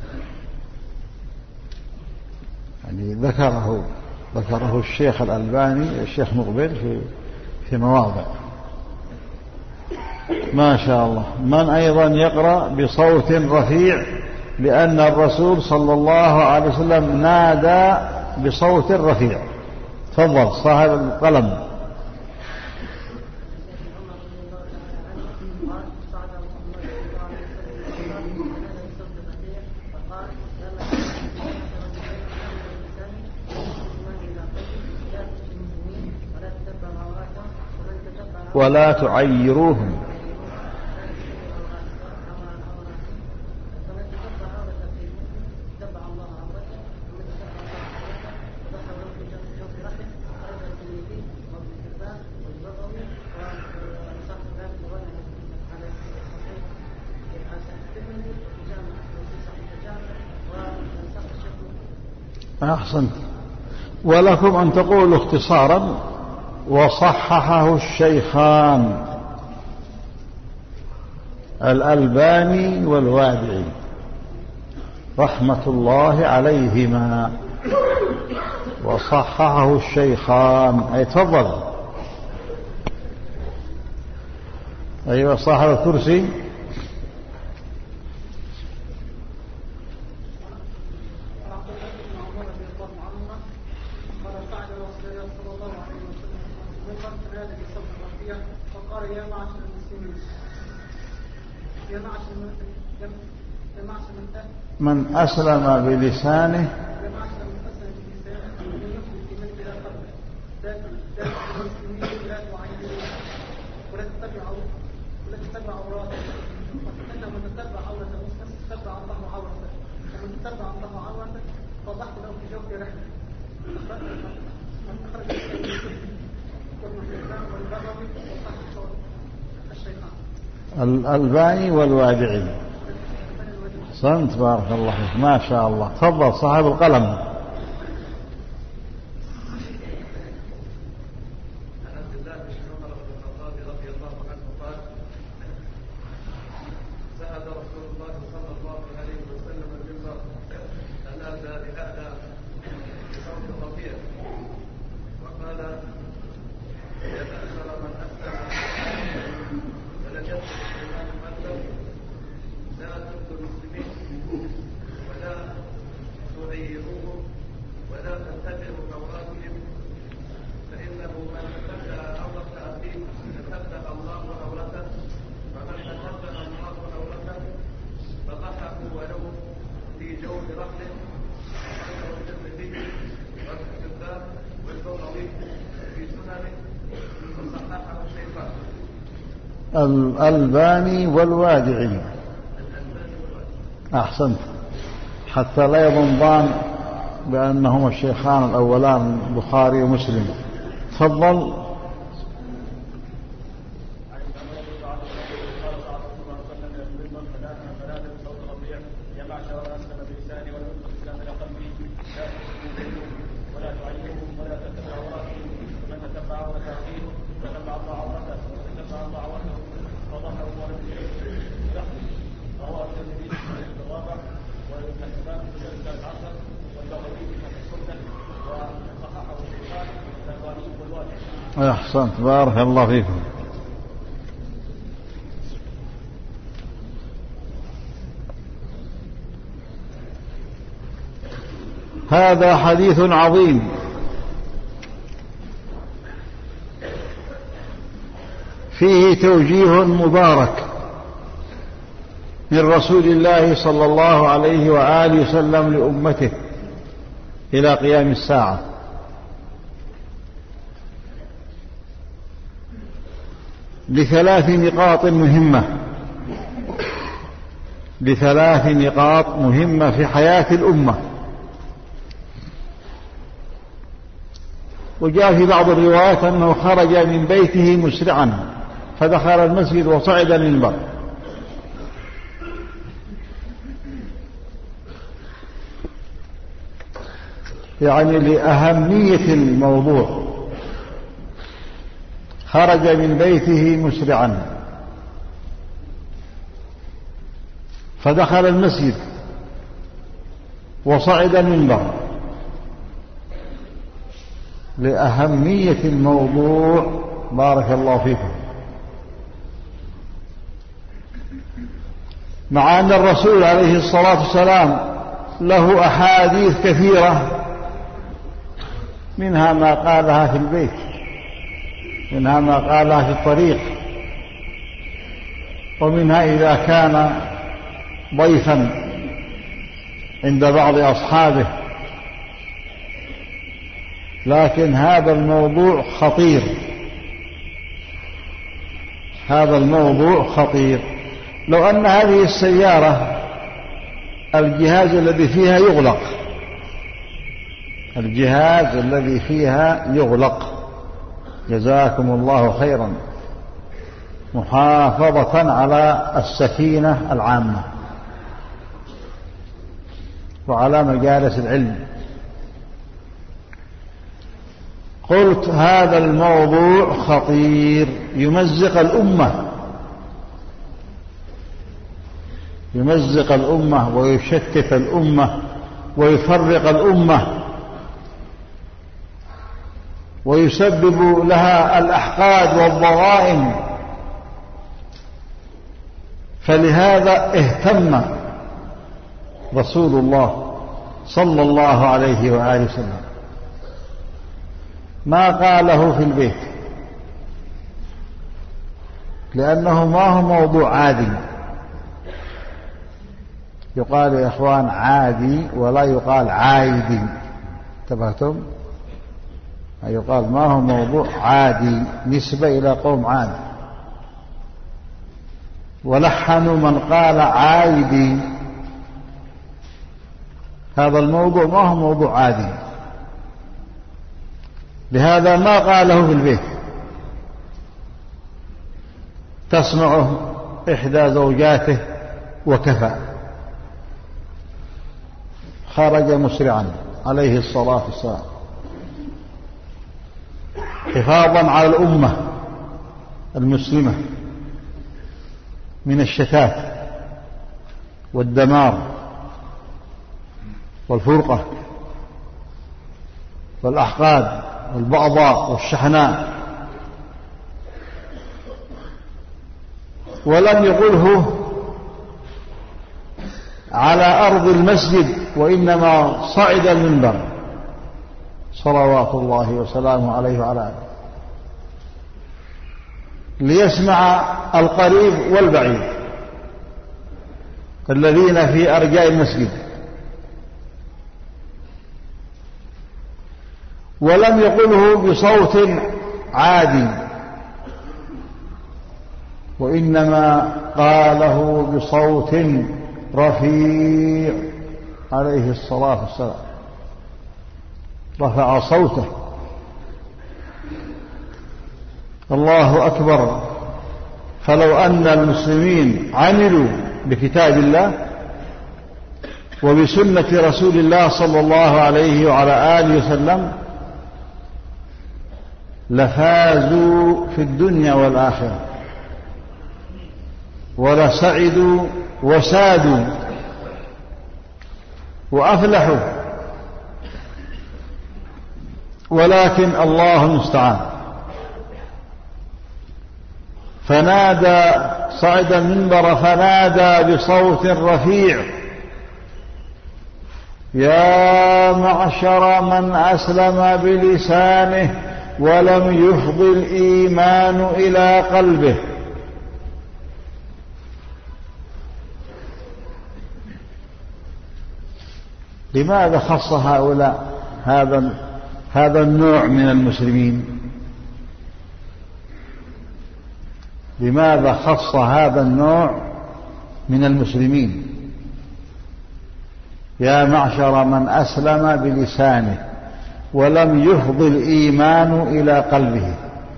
يعني ذكره ذكره الشيخ الألباني الشيخ مقبل في في مواضع. ما شاء الله. من أيضا يقرأ بصوت رفيع لأن الرسول صلى الله عليه وسلم نادى بصوت رفيع. تفضل صاحب القلم. ولا تعيروهم أحسنت. ولكم أن تقولوا اختصارا وصححه الشيخان الألباني والوادعي رحمة الله عليهما وصححه الشيخان. أي تفضل. أيوة صاحب الكرسي. من أسلم بلسانه الألباني والوادعي. أحسنت بارك الله فيك. ما شاء الله. تفضل صاحب القلم. لا تؤذوا المسلمين ولا تعيروهم الألباني والوادعي. أحسنت، حتى لا يظن ظان بأنهما الشيخان الأولان البخاري ومسلم. تفضل. أحسنت، بارك الله فيكم. هذا حديث عظيم فيه توجيه مبارك من رسول الله صلى الله عليه وآله وسلم لأمته إلى قيام الساعة. لثلاث نقاط مهمة لثلاث نقاط مهمة في حياة الأمة. وجاء في بعض الروايات أنه خرج من بيته مسرعا فدخل المسجد وصعد المنبر. يعني لأهمية الموضوع، خرج من بيته مسرعا فدخل المسجد وصعد المنبر، لأهمية الموضوع. بارك الله فيكم. مع أن الرسول عليه الصلاة والسلام له أحاديث كثيرة، منها ما قالها في البيت، منها ما قالها في الطريق، ومنها إذا كان ضيفا عند بعض أصحابه. لكن هذا الموضوع خطير، هذا الموضوع خطير. لو أن هذه السيارة الجهاز الذي فيها يغلق، الجهاز الذي فيها يغلق، جزاكم الله خيرا، محافظة على السكينة العامة وعلى مجالس العلم. قلت هذا الموضوع خطير، يمزق الأمة، يمزق الأمة ويشتت الأمة ويفرق الأمة ويسبب لها الأحقاد والضغائن. فلهذا اهتم رسول الله صلى الله عليه وآله وسلم ما قاله في البيت، لأنه ما هو موضوع عادي. يقال يا إخوان عادي ولا يقال عايدي، انتبهتم؟ يقال ما هو موضوع عادي نسبة إلى قوم عاد، ولحنوا من قال عايدي. هذا الموضوع ما هو موضوع عادي، لهذا ما قاله في البيت. تسمعه إحدى زوجاته وكفى. خرج مسرعا عليه الصلاة والسلام حفاظا على الأمة المسلمة من الشتات والدمار والفرقة والأحقاد والبغضاء والشحناء. ولم يقله على أرض المسجد، وإنما صعد المنبر صلوات الله وسلامه عليه وعلى آله ليسمع القريب والبعيد الذين في أرجاء المسجد. ولم يقله بصوت عادي، وإنما قاله بصوت رفيع عليه الصلاة والسلام، رفع صوته. الله أكبر. فلو أن المسلمين عملوا بكتاب الله وبسنة رسول الله صلى الله عليه وعلى آله وسلم لفازوا في الدنيا والآخرة ولسعدوا وسادوا وأفلحوا، ولكن الله المستعان. فنادى، صعد المنبر فنادى بصوت رفيع: يا معشر من أسلم بلسانه ولم يفض الإيمان إلى قلبه. لماذا خص هؤلاء هذا هذا النوع من المسلمين؟ لماذا خص هذا النوع من المسلمين؟ يا معشر من أسلم بلسانه ولم يفض الإيمان إلى قلبه،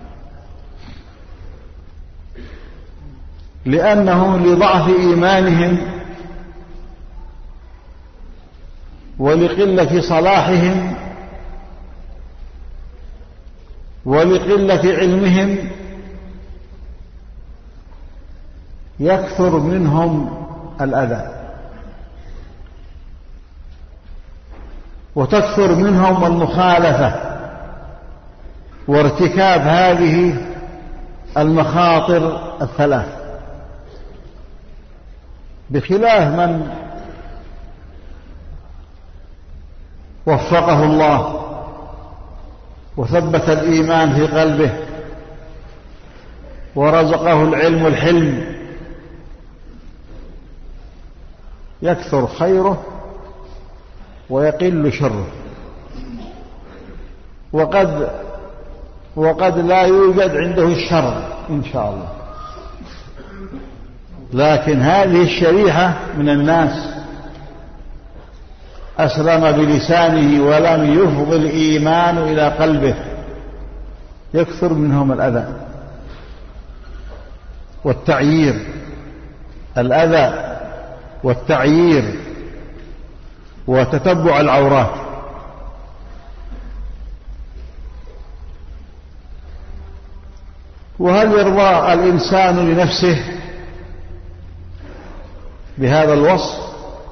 لأنه لضعف إيمانهم ولقلة صلاحهم ولقلة علمهم يكثر منهم الأذى وتكثر منهم المخالفة وارتكاب هذه المخاطر الثلاث، بخلاف من وفقه الله وثبت الإيمان في قلبه ورزقه العلم والحلم، يكثر خيره ويقل شره، وقد وقد لا يوجد عنده الشر إن شاء الله. لكن هذه الشريحة من الناس أسلم بلسانه ولم يفض الإيمان إلى قلبه يكثر منهم الأذى والتعيير، الأذى والتعيير وتتبع العورات. وهل يرضى الإنسان لنفسه بهذا الوصف؟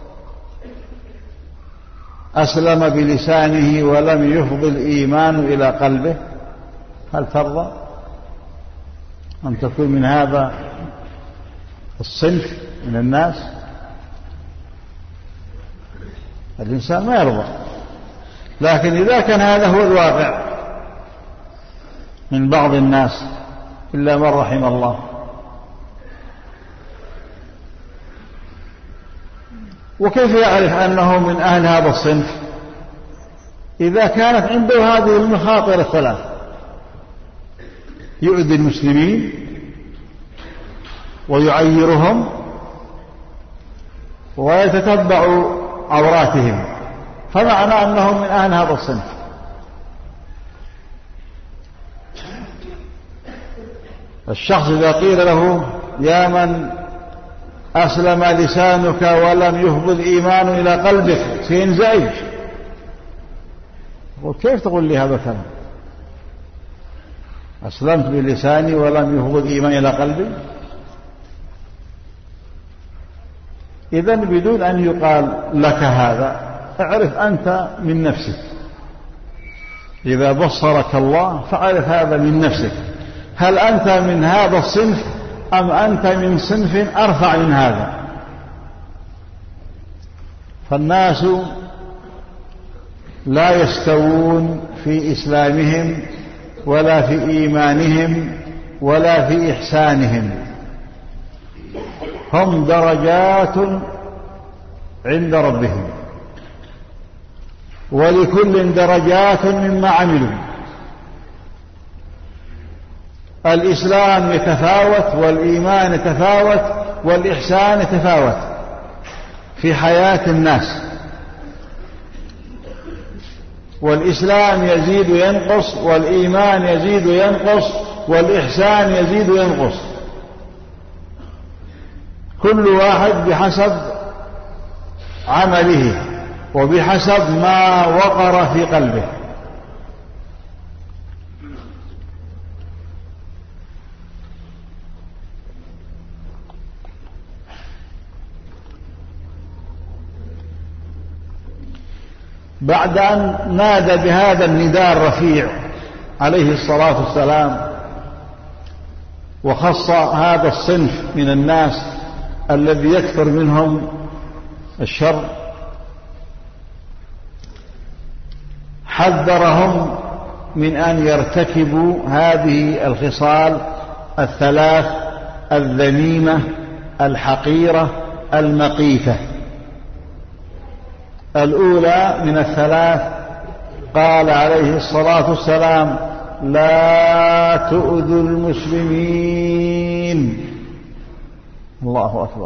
أسلم بلسانه ولم يفض الإيمان إلى قلبه. هل ترضى أن تكون من هذا الصنف من الناس؟ الإنسان ما يرضى. لكن إذا كان هذا هو الواقع من بعض الناس إلا من رحم الله، وكيف يعرف أنه من أهل هذا الصنف؟ إذا كانت عنده هذه المخاطر الثلاث: يؤذي المسلمين ويعيرهم ويتتبع عوراتهم، فمعنى أنه من أهل هذا الصنف. الشخص إذا قيل له يا من أسلم لسانك ولم يفض الإيمان إلى قلبك سينزعج، وكيف تقول لي هذا الكلام؟ أسلمت بلساني ولم يفض الإيمان إلى قلبي؟ إذن بدون أن يقال لك هذا اعرف أنت من نفسك. إذا بصرك الله فاعرف هذا من نفسك، هل أنت من هذا الصنف أم أنت من صنف أرفع من هذا؟ فالناس لا يستوون في إسلامهم ولا في إيمانهم ولا في إحسانهم، هم درجات عند ربهم، ولكل درجات مما عملوا. الإسلام يتفاوت والإيمان يتفاوت والإحسان يتفاوت في حياة الناس، والإسلام يزيد وينقص، والإيمان يزيد وينقص، والإحسان يزيد وينقص، كل واحد بحسب عمله وبحسب ما وقر في قلبه. بعد أن نادى بهذا النداء الرفيع عليه الصلاة والسلام وخص هذا الصنف من الناس الذي يكثر منهم الشر، حذرهم من أن يرتكبوا هذه الخصال الثلاث الذميمة الحقيرة المقيتة. الأولى من الثلاث قال عليه الصلاة والسلام: لا تؤذوا المسلمين. الله أكبر،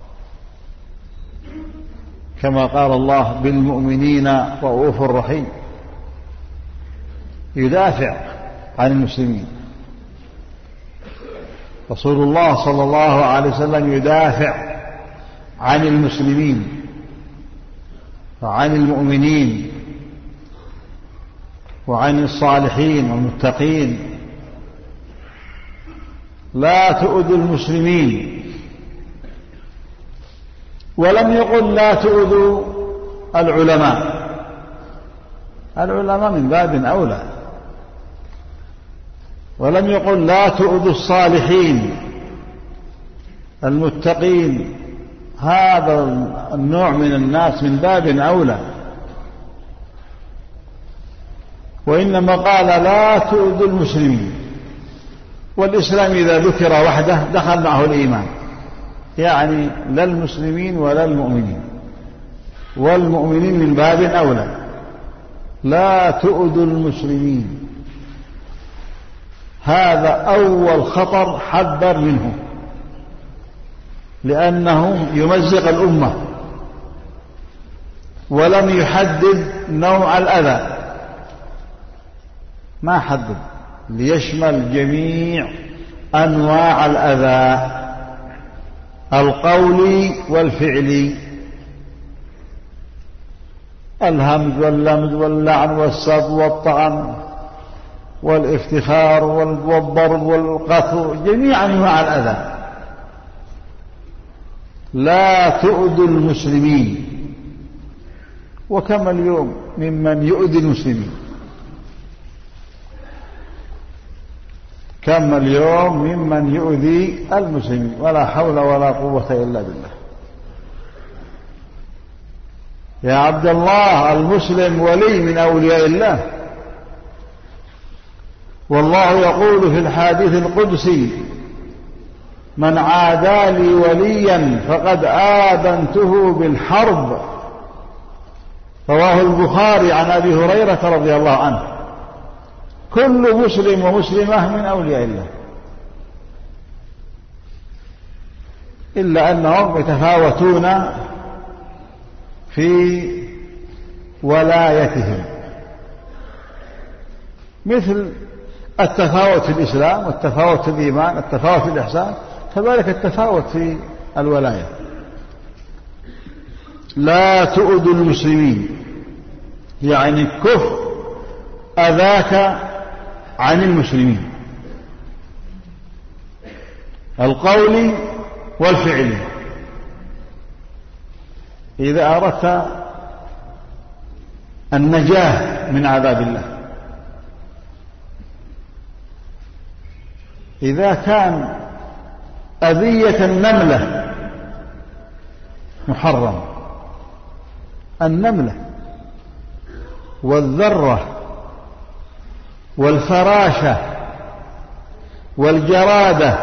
كما قال الله: بالمؤمنين رؤوف رحيم. يدافع عن المسلمين، رسول الله صلى الله عليه وسلم يدافع عن المسلمين وعن المؤمنين وعن الصالحين والمتقين. لا تؤذوا المسلمين، ولم يقل لا تؤذوا العلماء، العلماء من باب أولى، ولم يقل لا تؤذوا الصالحين المتقين، هذا النوع من الناس من باب أولى، وإنما قال لا تؤذوا المسلمين. والإسلام إذا ذكر وحده دخل معه الإيمان، يعني لا المسلمين ولا المؤمنين، والمؤمنين من باب أولى. لا تؤذوا المسلمين، هذا أول خطر حذر منه، لأنه يمزق الأمة، ولم يحدد نوع الأذى، ما حدد ليشمل جميع أنواع الأذى القولي والفعلي، الهمز واللمز واللعن والسب والطعن والافتخار والضرب والقتل، جميع أنواع الأذى. لا تؤذوا المسلمين. وكم اليوم ممن يؤذي المسلمين، كم اليوم ممن يؤذي المسلمين، ولا حول ولا قوة إلا بالله. يا عبد الله، المسلم ولي من أولياء الله، والله يقول في الحديث القدسي: من عادى لي وليا فقد آذنته بالحرب. رواه البخاري عن أبي هريرة رضي الله عنه. كل مسلم ومسلمة من أولياء الله، إلا أنهم يتفاوتون في ولايتهم، مثل التفاوت في الإسلام والتفاوت في الإيمان والتفاوت في الإحسان، كذلك التفاوت في الولاية. لا تؤذوا المسلمين، يعني كف أذاك عن المسلمين، القول والفعل. إذا أردت النجاة من عذاب الله، إذا كان أذية النملة محرم، النملة والذرة والفراشة والجرادة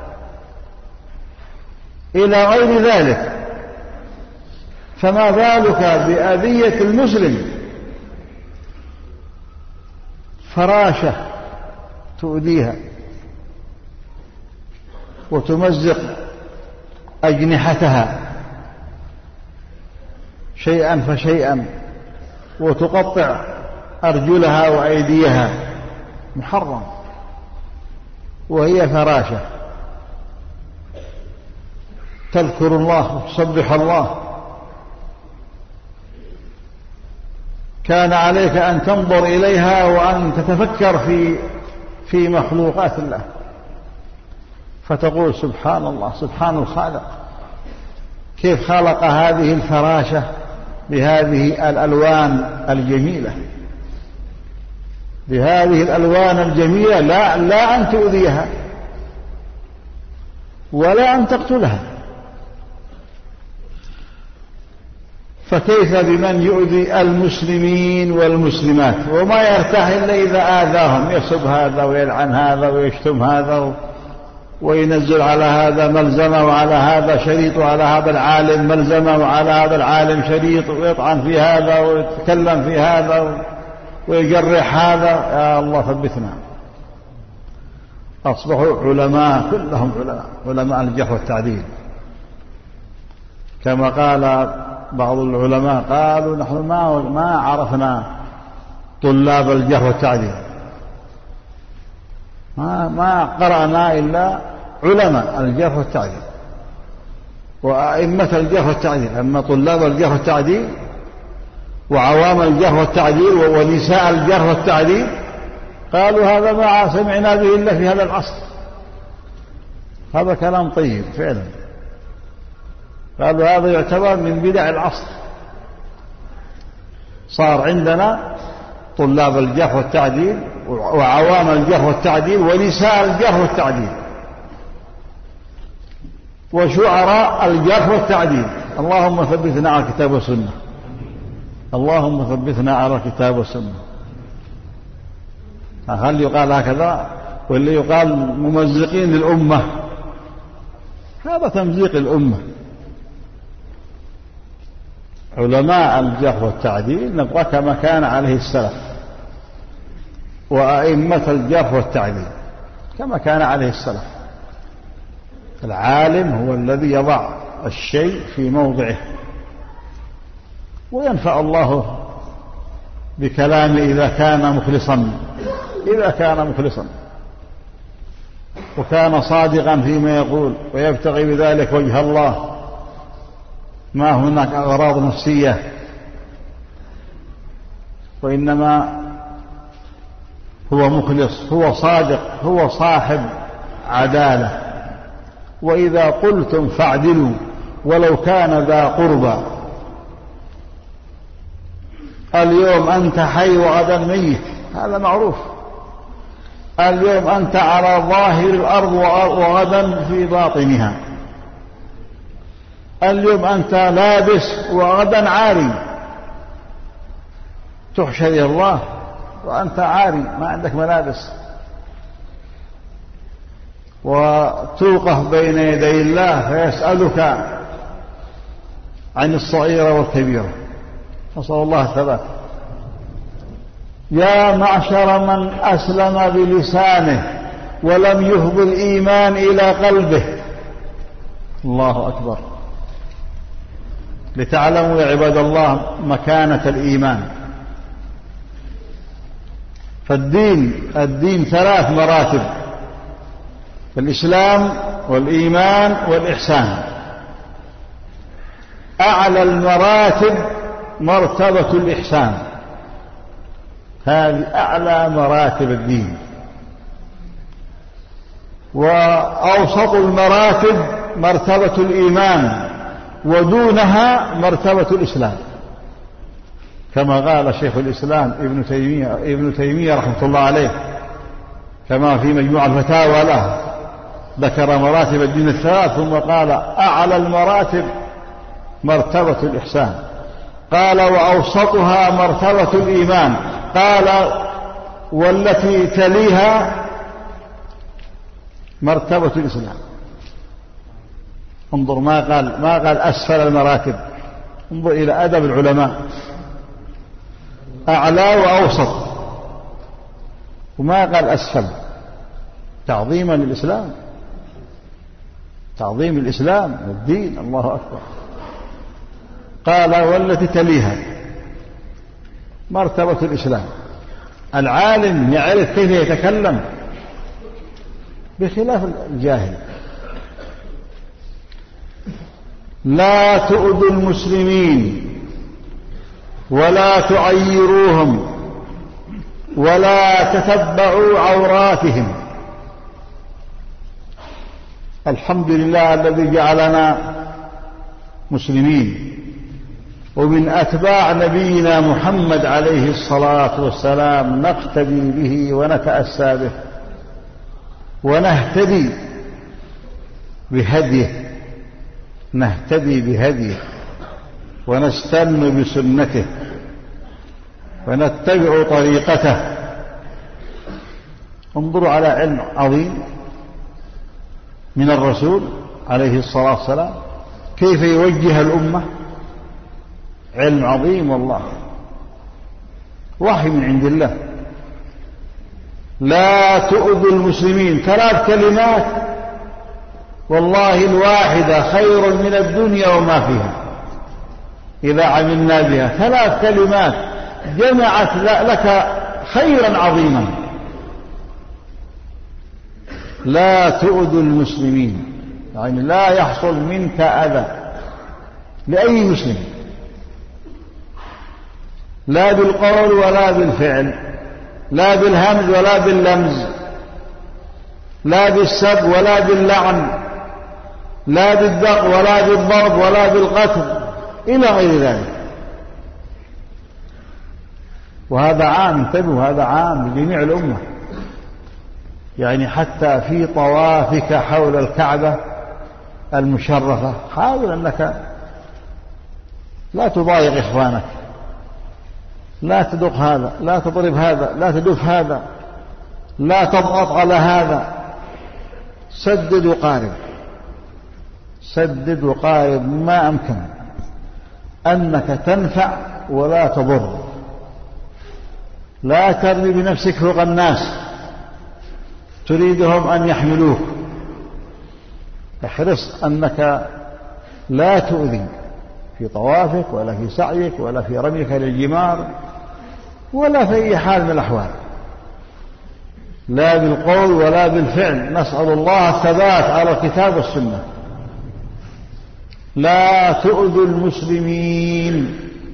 إلى غير ذلك، فما بالك بأذية المسلم؟ فراشة تؤذيها، وتمزق أجنحتها شيئا فشيئا وتقطع أرجلها وأيديها، محرم، وهي فراشة تذكر الله وتسبح الله. كان عليك أن تنظر إليها وأن تتفكر في في مخلوقات الله، فتقول سبحان الله، سبحان الخالق، كيف خلق هذه الفراشة بهذه الألوان الجميلة، بهذه الألوان الجميلة، لا, لا أن تؤذيها ولا أن تقتلها. فكيف بمن يؤذي المسلمين والمسلمات وما يرتاح إلا إذا آذاهم، يسب هذا ويلعن هذا ويشتم هذا وينزل على هذا ملزمة وعلى هذا شريط وعلى هذا العالم ملزمة وعلى هذا العالم شريط، ويطعن في هذا ويتكلم في هذا ويجرح هذا. يا الله ثبتنا. أصبحوا علماء، كلهم علماء، علماء الجرح والتعديل. كما قال بعض العلماء، قالوا نحن ما ما عرفنا طلاب الجرح والتعديل، ما ما قرأنا إلا علماء الجرح والتعديل وأئمة الجرح والتعديل. أما طلاب الجرح والتعديل وعوام الجرح والتعديل ونساء الجرح والتعديل، قالوا هذا ما سمعنا به إلا في هذا العصر. هذا كلام طيب فعلا. قالوا هذا يعتبر من بدع العصر. صار عندنا طلاب الجرح والتعديل وعوام الجرح والتعديل ونساء الجرح والتعديل وشعراء الجرح والتعديل. اللهم ثبتنا على الكتاب والسنة، اللهم ثبتنا على الكتاب والسنة. هل يقال هكذا ولا يقال ممزقين للأمة؟ هذا تمزيق الأمة. علماء الجرح والتعديل نبغى كما كان عليه السلف، وأئمة الجرح والتعديل كما كان عليه السلف. العالم هو الذي يضع الشيء في موضعه، وينفع الله بكلامه إذا كان مخلصا، إذا كان مخلصا وكان صادقا فيما يقول ويبتغي بذلك وجه الله، ما هناك أغراض نفسية، وإنما هو مخلص، هو صادق، هو صاحب عدالة. وإذا قلتم فاعدلوا ولو كان ذا قربى. اليوم أنت حي وغدا ميت، هذا معروف. اليوم أنت على ظاهر الأرض وغدا في باطنها. اليوم أنت لابس وغدا عاري، تحشر إلى الله وأنت عاري ما عندك ملابس، وتوقف بين يدي الله فيسألك عن الصغيرة والكبيرة، نسأل الله الثبات. يا معشر من أسلم بلسانه ولم يهب الإيمان إلى قلبه، الله أكبر، لتعلموا يا عباد الله مكانة الإيمان. فالدين الدين ثلاث مراتب: الإسلام والإيمان والإحسان. أعلى المراتب مرتبة الإحسان، هذه أعلى مراتب الدين. وأوسط المراتب مرتبة الإيمان، ودونها مرتبة الإسلام، كما قال شيخ الإسلام ابن تيمية, ابن تيمية رحمة الله عليه، كما في مجموع الفتاوى له، ذكر مراتب الدين الثلاث ثم قال أعلى المراتب مرتبة الإحسان، قال وأوسطها مرتبة الإيمان، قال والتي تليها مرتبة الإسلام. انظر، ما قال ما قال أسفل المراتب، انظر إلى أدب العلماء، أعلى وأوسط، وما قال أسفل، تعظيما للإسلام. تعظيم الإسلام والدين. الله أكبر. قال والتي تليها مرتبة الإسلام. العالم يعرف كيف يتكلم بخلاف الجاهل. لا تؤذوا المسلمين ولا تعيروهم ولا تتبعوا عوراتهم. الحمد لله الذي جعلنا مسلمين ومن أتباع نبينا محمد عليه الصلاة والسلام، نقتدي به ونتأسى به ونهتدي بهديه نهتدي بهديه ونستن بسنته ونتبع طريقته. انظروا على علم عظيم من الرسول عليه الصلاة والسلام كيف يوجه الأمة. علم عظيم والله، وحي من عند الله. لا تؤذوا المسلمين، ثلاث كلمات والله الواحدة خير من الدنيا وما فيها إذا عملنا بها. ثلاث كلمات جمعت لك خيرا عظيما. لا تؤذوا المسلمين، يعني لا يحصل منك أذى لأي مسلم، لا بالقول ولا بالفعل، لا بالهمز ولا باللمز، لا بالسب ولا باللعن، لا بالدق ولا بالضرب ولا بالقتل إلى غير ذلك. وهذا عام، انتبهوا، هذا عام لجميع الأمة. يعني حتى في طوافك حول الكعبة المشرفة حاول أنك لا تضايق إخوانك، لا تدق هذا، لا تضرب هذا، لا تدف هذا، لا تضغط على هذا. سدد وقارب، سدد وقارب ما أمكن، أنك تنفع ولا تضر. لا ترمي بنفسك فوق الناس تريدهم أن يحملوك. احرص أنك لا تؤذي في طوافك ولا في سعيك ولا في رميك للجمار ولا في أي حال من الأحوال، لا بالقول ولا بالفعل. نسأل الله الثبات على الكتاب والسنة. لا تؤذوا المسلمين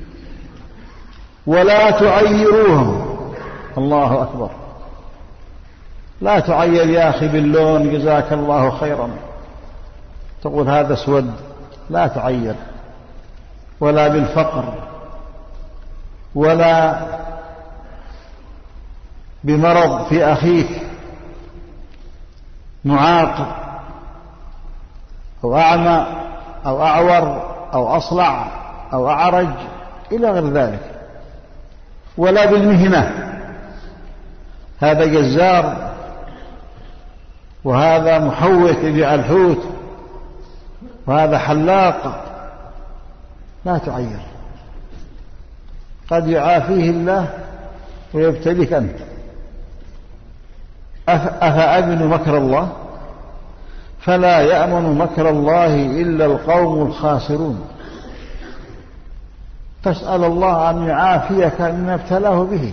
ولا تعيروهم. الله أكبر. لا تعير يا أخي باللون جزاك الله خيرا، تقول هذا اسود، لا تعير. ولا بالفقر ولا بمرض في أخيك معاق أو أعمى أو أعور أو أصلع أو أعرج إلى غير ذلك. ولا بالمهنة، هذا جزار وهذا محوت يبيع الحوت وهذا حلاق. لا تعير، قد يعافيه الله ويبتليك أنت. أفأمنوا مكر الله؟ فلا يأمن مكر الله إلا القوم الخاسرون. تسأل الله أن يعافيك مما ابتلاه به.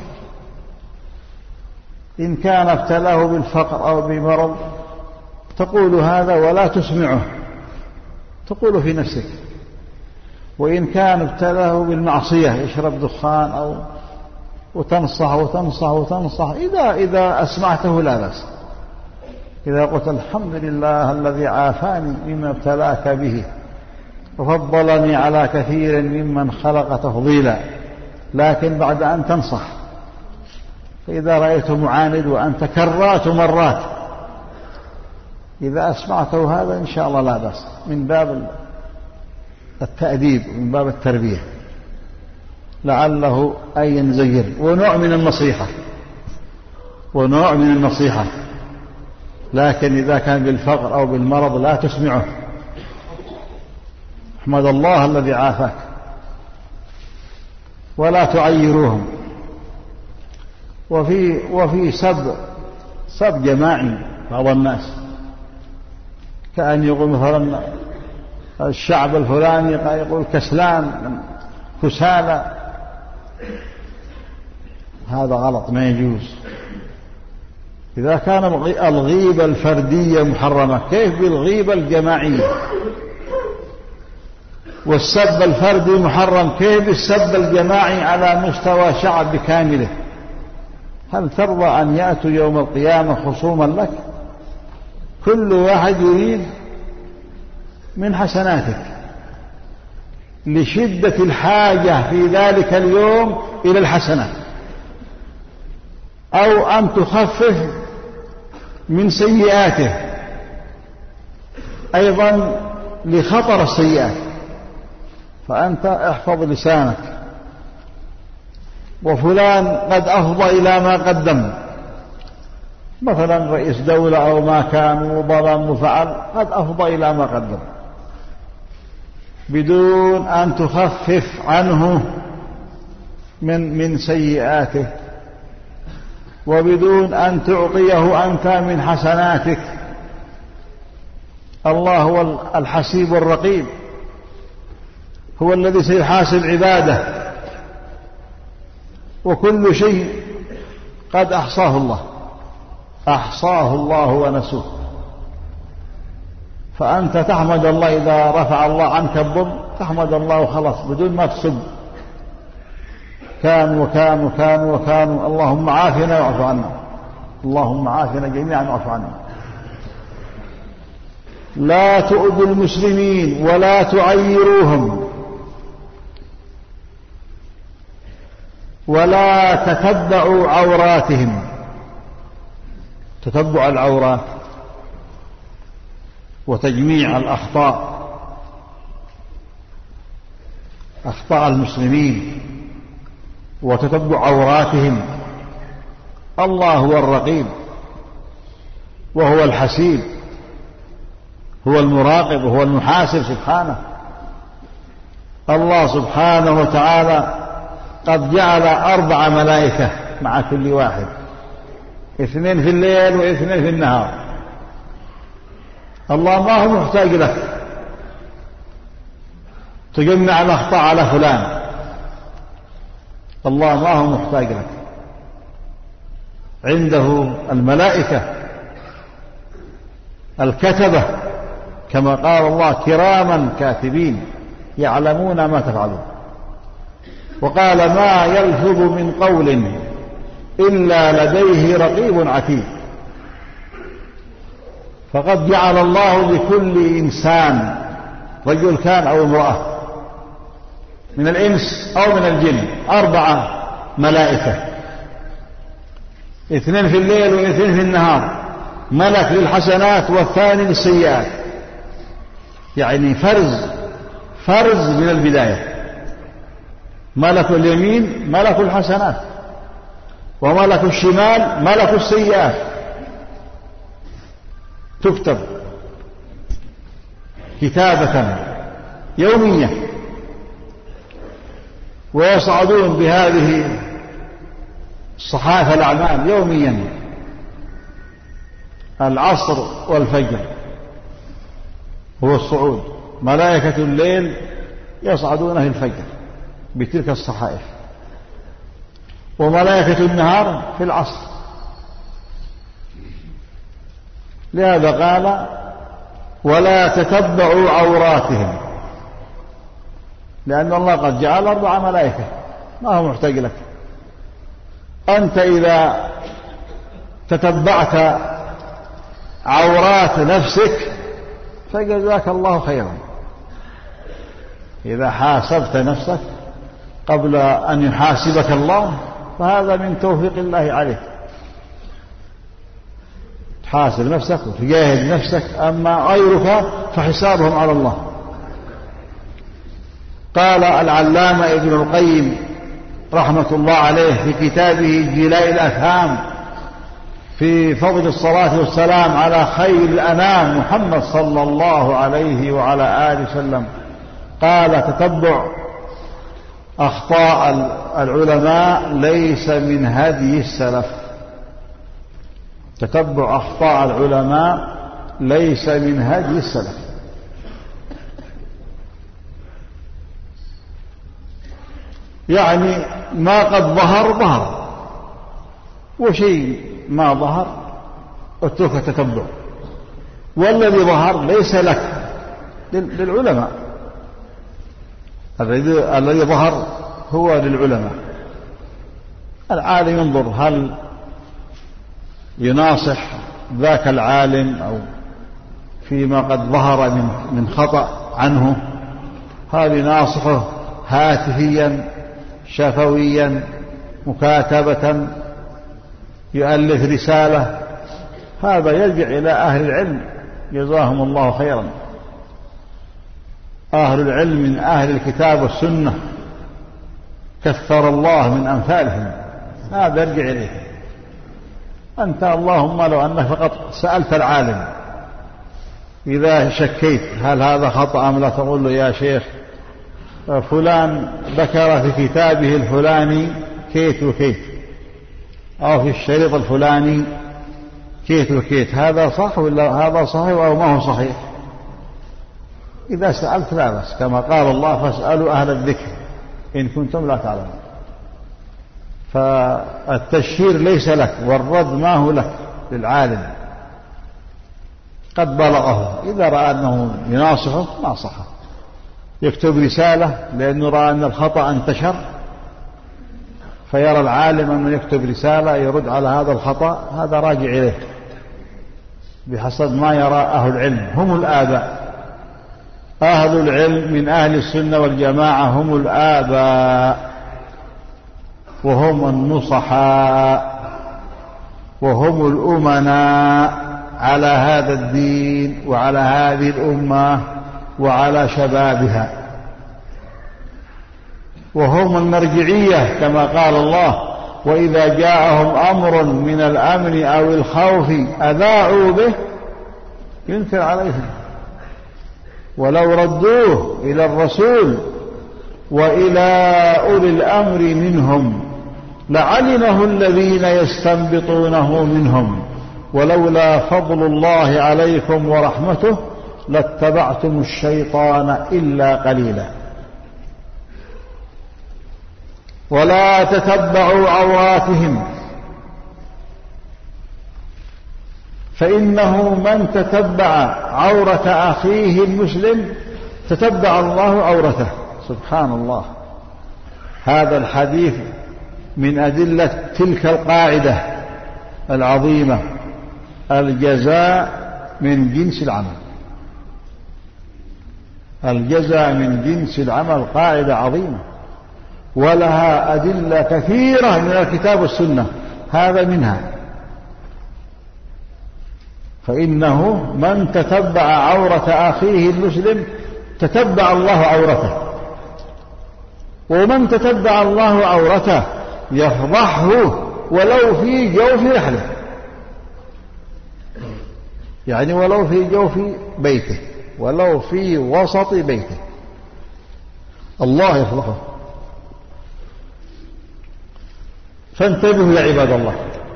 إن كان ابتلاه بالفقر أو بمرض تقول هذا ولا تسمعه، تقول في نفسك. وإن كان ابتلاه بالمعصية يشرب دخان أو وتنصح وتنصح وتنصح، إذا إذا أسمعته لا بأس. إذا قلت الحمد لله الذي عافاني مما ابتلاك به وفضلني على كثير ممن خلق تفضيلا، لكن بعد أن تنصح. فإذا رأيته معاند وأنت كرات مرات، إذا أسمعته هذا إن شاء الله لا بأس، من باب التأديب ومن باب التربية، لعله أن ينزجر. ونوع من النصيحة ونوع من النصيحة لكن إذا كان بالفقر أو بالمرض لا تسمعه. احمد الله الذي عافاك. ولا تعيروهم. وفي وفي سب سب جماعي بعض الناس كأن يقول مثلا الشعب الفلاني يقول كسلان كسالى، هذا غلط ما يجوز. إذا كان الغيبة الفردية محرمة، كيف بالغيبة الجماعية؟ والسب الفردي محرم، كيف بالسب الجماعي على مستوى شعب بكامله؟ هل ترضى أن يأتوا يوم القيامة خصوما لك؟ كل واحد يريد من حسناتك لشدة الحاجة في ذلك اليوم إلى الحسنات، أو أن تخفف من سيئاته أيضا لخطر السيئات. فأنت احفظ لسانك. وفلان قد أفضى إلى ما قدم، مثلا رئيس دولة أو ما كان وظلم وفعل، قد أفضى إلى ما قدم، بدون أن تخفف عنه من من سيئاته، وبدون أن تعطيه أنت من حسناتك. الله هو الحسيب الرقيب، هو الذي سيحاسب عباده، وكل شيء قد أحصاه الله، أحصاه الله ونسوه. فأنت تحمد الله إذا رفع الله عنك الضر، تحمد الله وخلاص بدون ما تسب كان وكان وكان وكان. اللهم عافنا واعف عنا، اللهم عافنا جميعا واعف عنا. لا تؤذوا المسلمين ولا تعيروهم، ولا تتبعوا عوراتهم. تتبع العورات وتجميع الأخطاء، أخطاء المسلمين، وتتبع عوراتهم. الله هو الرقيب وهو الحسيب، هو المراقب وهو المحاسب سبحانه. الله سبحانه وتعالى قد جعل أربع ملائكة مع كل واحد، اثنين في الليل واثنين في النهار. الله ما هو محتاج لك تجمع الأخطاء على فلان، الله ما هو محتاج لك، عنده الملائكة الكتبة كما قال الله كراما كاتبين يعلمون ما تفعلون. وقال ما يلفظ من قول إلا لديه رقيب عتيد. فقد جعل الله لكل إنسان، رجل كان أو امرأة، من الإنس أو من الجن، أربعة ملائكة، اثنين في الليل واثنين في النهار، ملك للحسنات والثاني للسيئات. يعني فرز فرز من البداية، ملك اليمين ملك الحسنات، وملك الشمال ملك السيئات، تكتب كتابة يومية، ويصعدون بهذه الصحائف الأعمال يوميا، العصر والفجر هو الصعود، ملائكة الليل يصعدون في الفجر بتلك الصحائف، وملائكة النهار في العصر. لهذا قال ولا تتبعوا عوراتهم، لأن الله قد جعل أربع ملائكة ما هو محتاج لك. أنت إذا تتبعت عورات نفسك فجزاك الله خيرا. إذا حاسبت نفسك قبل أن يحاسبك الله فهذا من توفيق الله عليك، تحاسب نفسك وتجاهد نفسك، أما غيرك فحسابهم على الله. قال العلامة ابن القيم رحمة الله عليه في كتابه جلاء الأفهام في فضل الصلاة والسلام على خير الأنام محمد صلى الله عليه وعلى آله وسلم، قال تتبع أخطاء العلماء ليس من هدي السلف. تتبع أخطاء العلماء ليس من هدي السلف. يعني ما قد ظهر ظهر، وشيء ما ظهر اترك التتبع، والذي ظهر ليس لك، للعلماء. الذي ظهر هو للعلماء. العالم ينظر هل يناصح ذاك العالم أو فيما قد ظهر من من خطأ عنه، هل يناصحه هاتفيا شفويا مكاتبة يؤلف رسالة. هذا يرجع إلى أهل العلم جزاهم الله خيرا. أهل العلم من أهل الكتاب والسنة كثر الله من أمثالهم، هذا يرجع إليه. أنت اللهم لو أنك فقط سألت العالم إذا شكيت هل هذا خطأ أم لا، تقول له يا شيخ فلان ذكر في كتابه الفلاني كيت وكيت، أو في الشريط الفلاني كيت وكيت، هذا صح ولا هذا صحيح أو ما هو صحيح؟ إذا سألت لا بس، كما قال الله فاسألوا أهل الذكر إن كنتم لا تعلمون. فالتشهير ليس لك، والرد ما هو لك، للعالم قد بلغه. إذا رأى أنه يناصحه ناصحه، يكتب رسالة لأنه رأى أن الخطأ انتشر، فيرى العالم أنه يكتب رسالة يرد على هذا الخطأ، هذا راجع إليه بحسب ما يرى أهل العلم. هم الآباء، أهل العلم من أهل السنة والجماعة هم الآباء، وهم النصحاء، وهم الأمناء على هذا الدين وعلى هذه الأمة وعلى شبابها، وهم المرجعية كما قال الله وإذا جاءهم أمر من الأمن أو الخوف أذاعوا به ينكر عليهم ولو ردوه إلى الرسول وإلى أولي الأمر منهم لعلمه الذين يستنبطونه منهم ولولا فضل الله عليكم ورحمته لاتبعتم الشيطان إلا قليلا. ولا تتبعوا عوراتهم فإنه من تتبع عورة أخيه المسلم تتبع الله عورته. سبحان الله. هذا الحديث من أدلة تلك القاعدة العظيمة: الجزاء من جنس العمل. الجزاء من جنس العمل قاعدة عظيمة ولها أدلة كثيرة من الكتاب والسنة، هذا منها. فإنه من تتبع عورة أخيه المسلم تتبع الله عورته، ومن تتبع الله عورته يفضحه ولو في جوف رحله، يعني ولو في جوف بيته، ولو في وسط بيته، الله يفضحه. فانتبهوا يا عباد الله.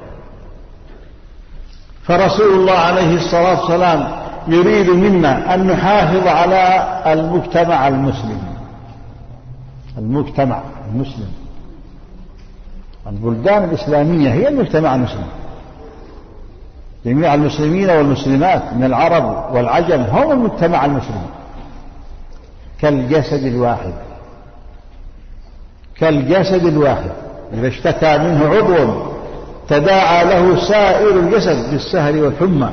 فرسول الله عليه الصلاة والسلام يريد منا أن نحافظ على المجتمع المسلم. المجتمع المسلم، البلدان الإسلامية هي المجتمع المسلم. جميع المسلمين والمسلمات من العرب والعجم هم المجتمع المسلم، كالجسد الواحد. كالجسد الواحد إذا اشتكى منه عضو تداعى له سائر الجسد بالسهر والحمى.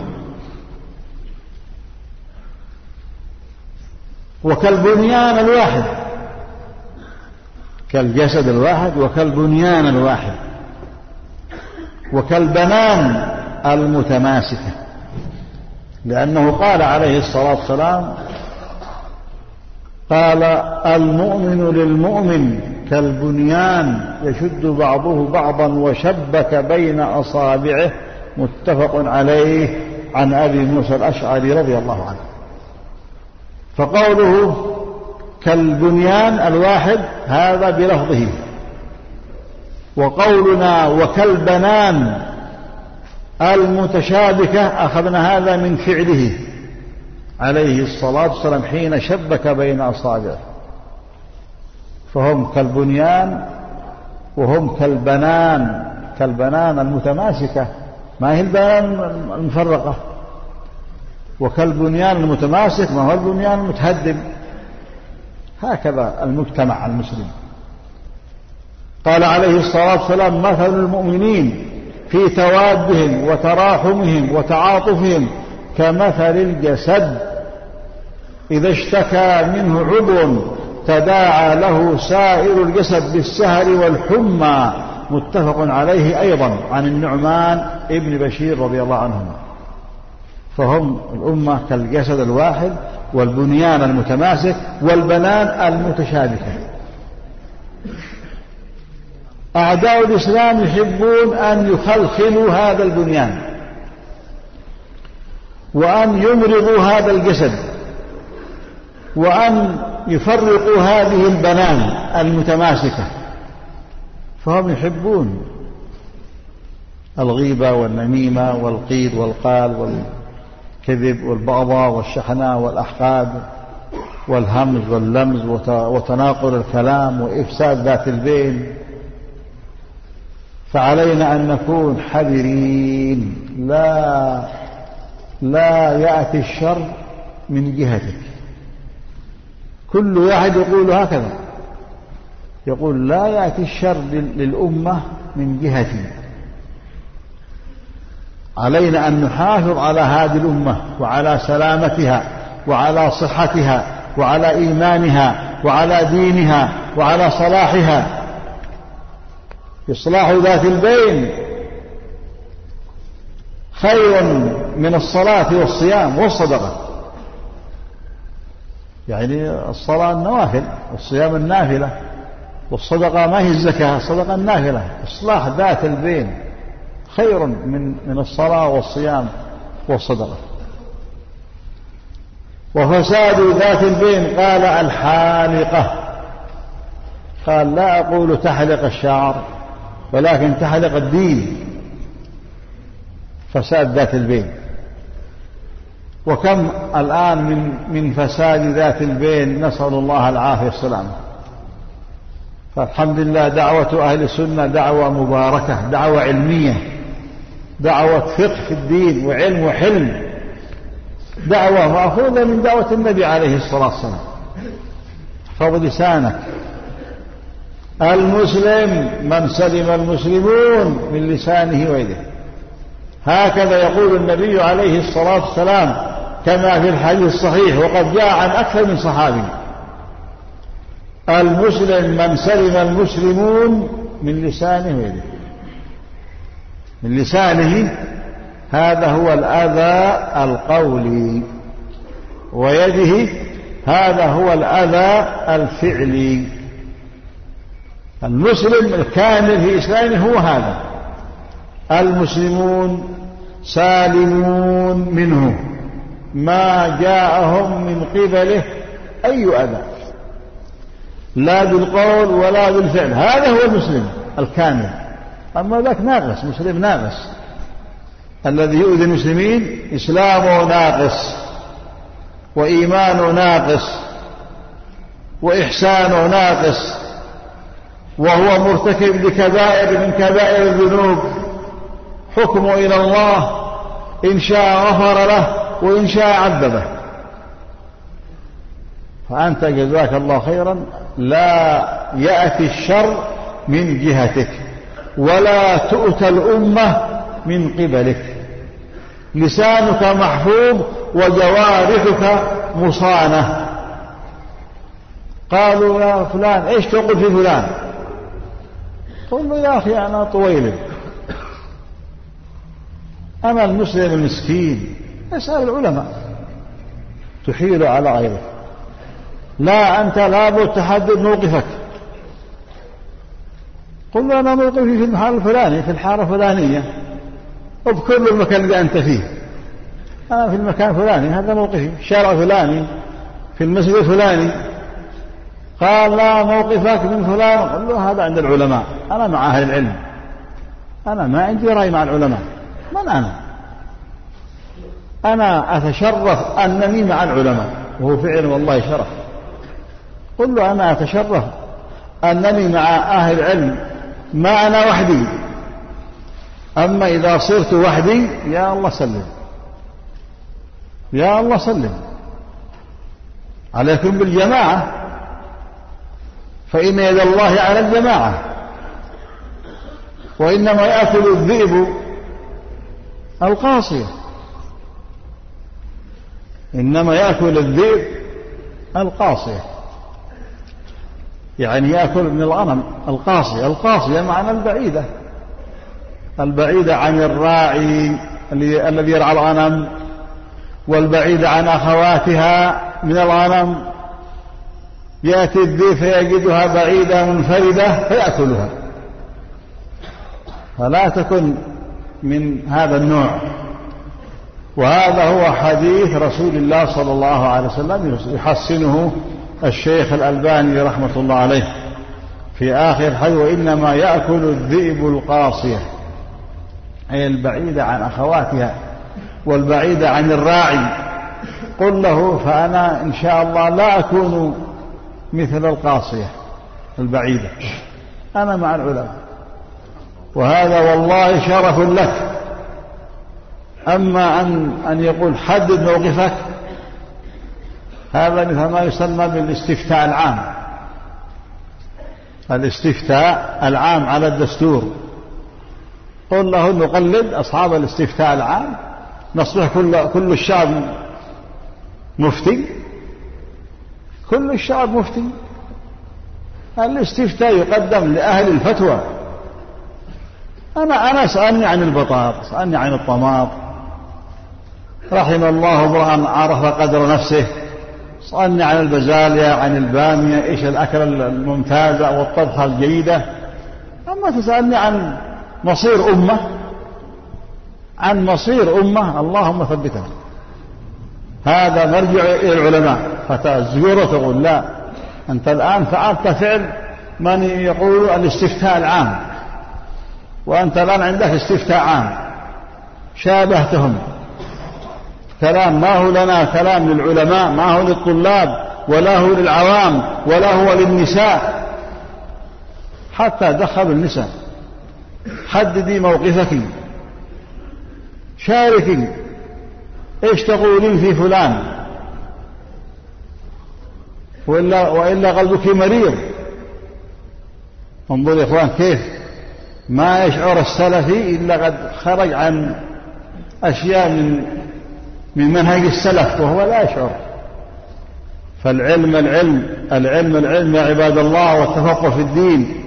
وكالبنيان الواحد، كالجسد الواحد وكالبنيان الواحد وكالبنان المتماسكة، لأنه قال عليه الصلاة والسلام قال المؤمن للمؤمن كالبنيان يشد بعضه بعضا وشبك بين أصابعه، متفق عليه عن أبي موسى الأشعري رضي الله عنه. فقوله كالبنيان الواحد هذا بلفظه، وقولنا وكالبنان المتشابكة أخذنا هذا من فعله عليه الصلاة والسلام حين شبك بين أصابعه، فهم كالبنيان وهم كالبنان، كالبنان المتماسكة، ما هي البنان المفرقة، وكالبنيان المتماسك ما هو البنيان المتهدم. هكذا المجتمع المسلم. قال عليه الصلاة والسلام: مثل المؤمنين في توادهم وتراحمهم وتعاطفهم كمثل الجسد إذا اشتكى منه عضو تداعى له سائر الجسد بالسهر والحمى. متفق عليه أيضا عن النعمان ابن بشير رضي الله عنهما. فهم الأمة كالجسد الواحد والبنيان المتماسك والبنان المتشابكة. أعداء الإسلام يحبون أن يخلخلوا هذا البنيان وأن يمرضوا هذا الجسد وأن يفرقوا هذه البنان المتماسكة. فهم يحبون الغيبة والنميمة والقيد والقال والكذب والبغضاء والشحناء والأحقاد والهمز واللمز وتناقل الكلام وإفساد ذات البين. فعلينا أن نكون حذرين، لا لا يأتي الشر من جهتك. كل واحد يقول هكذا، يقول لا يأتي الشر للأمة من جهتي. علينا أن نحافظ على هذه الأمة وعلى سلامتها وعلى صحتها وعلى إيمانها وعلى دينها وعلى صلاحها. إصلاح ذات البين خير من الصلاة والصيام والصدقة. يعني الصلاة النوافل والصيام النافلة، والصدقة ما هي الزكاة، الصدقة النافلة. إصلاح ذات البين خير من من الصلاة والصيام والصدقة. وفساد ذات البين قال الحالقة، قال لا أقول تحلق الشعر ولكن تحلق الدين. فساد ذات البين. وكم الآن من من فساد ذات البين، نسأل الله العافية والسلامة. فالحمد لله دعوة أهل السنة دعوة مباركة، دعوة علمية، دعوة فقه في الدين وعلم وحلم، دعوة مأخوذة من دعوة النبي عليه الصلاة والسلام. احفظ لسانك. المسلم من سلم المسلمون من لسانه ويده. هكذا يقول النبي عليه الصلاة والسلام كما في الحديث الصحيح، وقد جاء عن أكثر من صحابي: المسلم من سلم المسلمون من لسانه ويده. من لسانه هذا هو الأذى القولي، ويده هذا هو الأذى الفعلي. المسلم الكامل في إسلامه هو هذا. المسلمون سالمون منه ما جاءهم من قبله أي أذى، لا بالقول ولا بالفعل. هذا هو المسلم الكامل. أما ذاك ناقص، مسلم ناقص، الذي يؤذي المسلمين إسلامه ناقص وإيمانه ناقص وإحسانه ناقص، وهو مرتكب لكبائر من كبائر الذنوب. حكمه إلى الله، إن شاء غفر له وإن شاء عذبه. فأنت جزاك الله خيرا لا يأتي الشر من جهتك ولا تؤتى الأمة من قبلك. لسانك محفوظ وجوارحك مصانة. قالوا يا فلان ايش تقول في فلان؟ قل له يا أخي أنا طويل، أنا المسلم المسكين. اسأل العلماء تحيل على غيرك. لا أنت لابد تحدد موقفك. قل له أنا موقفي في المحل الفلاني، في الحارة الفلانية، اذكر له المكان اللي أنت فيه. أنا في المكان الفلاني، هذا موقفي، في الشارع الفلاني، في المسجد الفلاني. قال لا موقفك من فلان، قل له هذا عند العلماء، أنا مع أهل العلم، أنا ما عندي رأي مع العلماء. من أنا؟ أنا أتشرف أنني مع العلماء، وهو فعلا والله شرف. قل له أنا أتشرف أنني مع أهل العلم، ما أنا وحدي. أما إذا صرت وحدي يا الله سلم، يا الله سلم. عليكم بالجماعة، فإن يد الله على الجماعة، وإنما يأكل الذئب القاصية، إنما يأكل الذئب القاصية، يعني يأكل من الغنم القاصية. القاصية معنى البعيدة، البعيدة عن الراعي الذي يرعى الغنم، والبعيدة عن أخواتها من الغنم. يأتي الذئب فيجدها بعيدة منفردة فيأكلها. فلا تكن من هذا النوع. وهذا هو حديث رسول الله صلى الله عليه وسلم يحسنه الشيخ الألباني رحمة الله عليه في آخر حديث: وإنما يأكل الذئب القاصية، أي البعيدة عن أخواتها والبعيدة عن الراعي. قل له فأنا إن شاء الله لا أكون مثل القاصية البعيدة، أنا مع العلماء، وهذا والله شرف لك. أما أن أن يقول حدد موقفك، هذا مثل ما يسمى بالاستفتاء العام، الاستفتاء العام على الدستور. قل له نقلد أصحاب الاستفتاء العام، نصبح كل كل الشعب مفتي، كل الشعب مفتي. الاستفتاء يقدم لأهل الفتوى. أنا أنا سألني عن البطاط، سألني عن الطماط، رحم الله امرأ عرف قدر نفسه. سألني عن البزالية، عن البامية، إيش الأكلة الممتازة والطبخة الجيدة. أما تسألني عن مصير أمة، عن مصير أمة، اللهم ثبتها. هذا مرجع إلى العلماء. فتزور تقول لا، أنت الآن فعلت فعل من يقول الاستفتاء العام، وأنت الآن عندك استفتاء عام، شابهتهم. كلام ما هو لنا كلام للعلماء، ما هو للطلاب، ولا هو للعوام، ولا هو للنساء. حتى دخلوا النساء. حددي موقفك، شاركي، ايش تقولين في فلان، وإلا, وإلا قلبك مريض. انظر يا إخوان كيف ما يشعر السلفي إلا قد خرج عن أشياء من من منهج السلف وهو لا يشعر. فالعلم العلم العلم العلم يا عباد الله، والتفقه في الدين.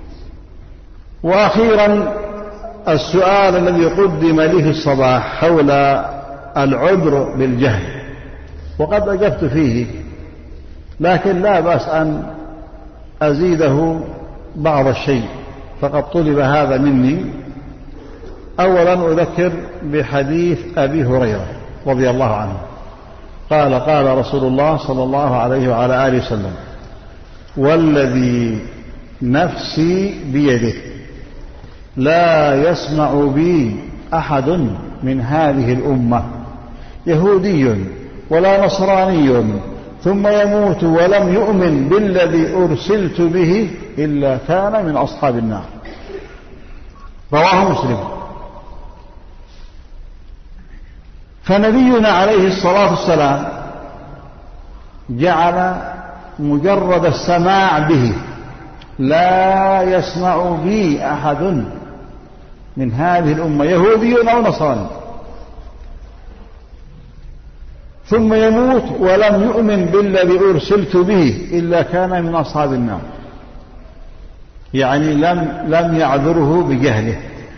وأخيرا السؤال الذي قدم لي في الصباح حول العذر بالجهل، وقد أجبت فيه، لكن لا بأس أن أزيده بعض الشيء، فقد طلب هذا مني. أولا أذكر بحديث أبي هريرة رضي الله عنه قال: قال رسول الله صلى الله عليه وعلى آله وسلم: والذي نفسي بيده لا يسمع بي أحد من هذه الأمة يهودي ولا نصراني ثم يموت ولم يؤمن بالذي أرسلت به إلا كان من أصحاب النار. رواه مسلم. فنبينا عليه الصلاة والسلام جعل مجرد السماع به: لا يسمع بي أحد من هذه الأمة يهودي أو نصراني ثم يموت ولم يؤمن بالذي أرسلت به إلا كان من أصحاب النار. يعني لم لم يعذره بجهله،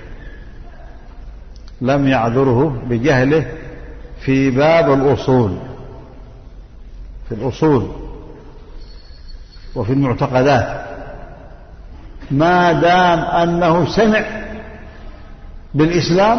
لم يعذره بجهله في باب الأصول، في الأصول وفي المعتقدات، ما دام أنه سمع بالإسلام،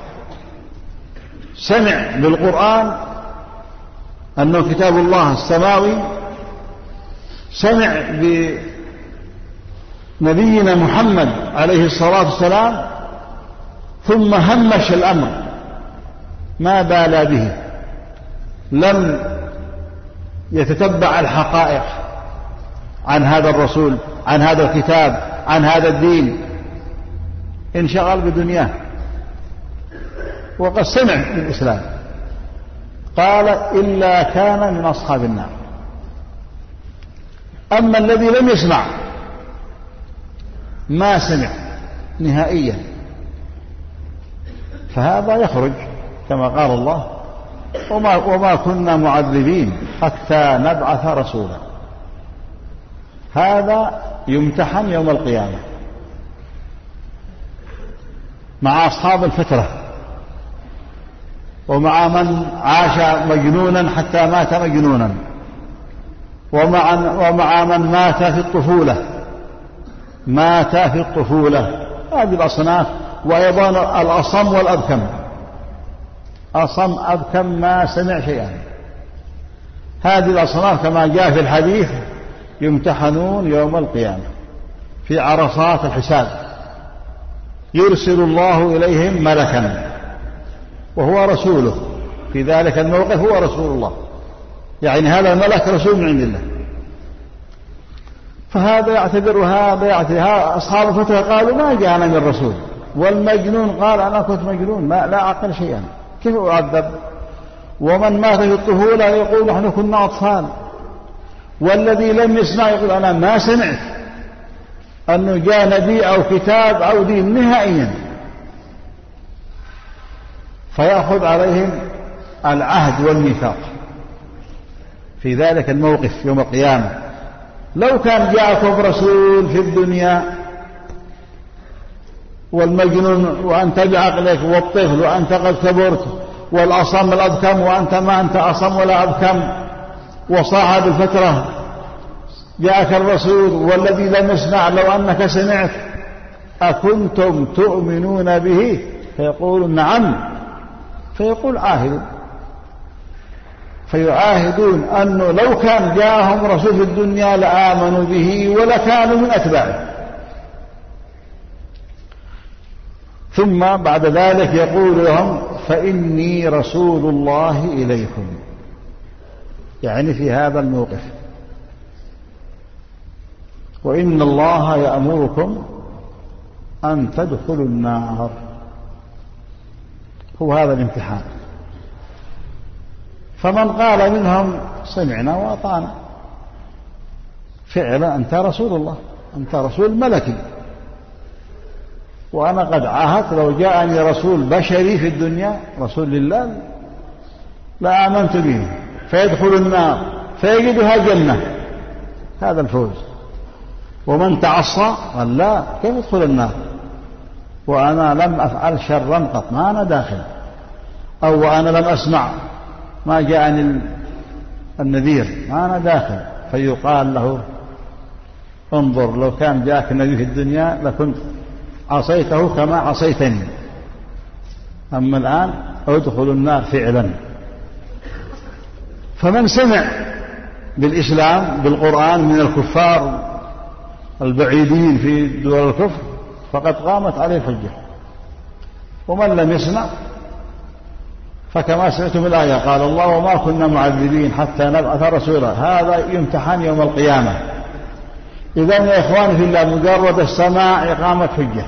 سمع بالقرآن أنه كتاب الله السماوي، سمع بنبينا محمد عليه الصلاة والسلام، ثم همش الأمر ما بالى به، لم يتتبع الحقائق عن هذا الرسول، عن هذا الكتاب، عن هذا الدين، انشغل بدنياه. وقد سمع بالإسلام، قال إلا كان من أصحاب النار. أما الذي لم يسمع، ما سمع نهائيا، فهذا يخرج كما قال الله: وما, وما كنا معذبين حتى نبعث رسولا. هذا يمتحن يوم القيامة مع أصحاب الفترة، ومع من عاش مجنونا حتى مات مجنونا، ومع, ومع من مات في الطفولة مات في الطفولة هذه الأصناف. وأيضا الأصم والأبكم، أصم أبكم ما سمع شيئا. هذه الأصناف كما جاء في الحديث يمتحنون يوم القيامة في عرصات الحساب، يرسل الله إليهم ملكا وهو رسوله، في ذلك الموقف هو رسول الله، يعني هذا الملك رسول من عند الله. فهذا يعتبر وهذا يعتبر. أصحاب الفترة قالوا ما جاءنا من رسول، والمجنون قال أنا كنت مجنون ما لا أعقل شيئا، كيف أعذب؟ ومن مات في الطفولة يقول نحن كنا أطفال، والذي لم يسمع يقول أنا ما سمعت أنه جاء نبي أو كتاب أو دين نهائيا. فيأخذ عليهم العهد والميثاق في ذلك الموقف يوم القيامة. لو كان جاءكم رسول في الدنيا والمجنون وأنت بعقلك، والطفل وأنت قد كبرت، والأصم الأبكم وأنت ما أنت أصم ولا أبكم، وصاحب الفترة جاءك الرسول والذي لم يسمع لو أنك سمعت أكنتم تؤمنون به؟ فيقول نعم، فيقول عاهدون، فيعاهدون أنه لو كان جاءهم رسول في الدنيا لآمنوا به ولكانوا من أتباعه. ثم بعد ذلك يقول لهم فإني رسول الله إليكم، يعني في هذا الموقف، وإن الله يأمركم أن تدخلوا النار. هو هذا الامتحان. فمن قال منهم سمعنا وأطعنا، فعلا أنت رسول الله، أنت رسول ملكي، وأنا قد عاهدت لو جاءني رسول بشري في الدنيا رسول لله لا آمنت به، فيدخل النار فيجدها جنة، هذا الفوز. ومن تعصى قال لا، كيف يدخل النار وأنا لم أفعل شرا قط، ما أنا داخل، أو وأنا لم أسمع ما جاءني النذير، ما أنا داخل. فيقال له انظر لو كان جاءك النبي في الدنيا لكنت عصيته كما عصيتني، أما الآن ادخل النار فعلا. فمن سمع بالإسلام بالقرآن من الكفار البعيدين في دول الكفر فقد قامت عليه الحجة، ومن لم يسمع فكما سمعتم الآية قال الله وما كنا معذبين حتى نبعث رسولا. هذا يمتحن يوم القيامة. إذن يا إخواني في الله مجرد السماع إقامة حجة،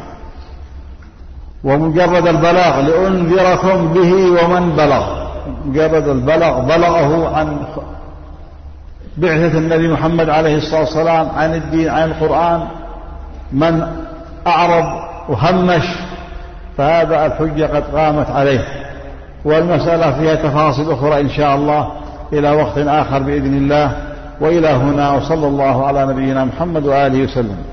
ومجرد البلاغ لأنذركم به ومن بلغ، مجرد البلاغ بلغه عن بعثة النبي محمد عليه الصلاة والسلام، عن الدين، عن القرآن، من أعرض وهمش فهذا الحجة قد قامت عليه. والمسألة فيها تفاصيل أخرى إن شاء الله إلى وقت آخر بإذن الله. وإلى هنا، وصلى الله على نبينا محمد وآله وسلم.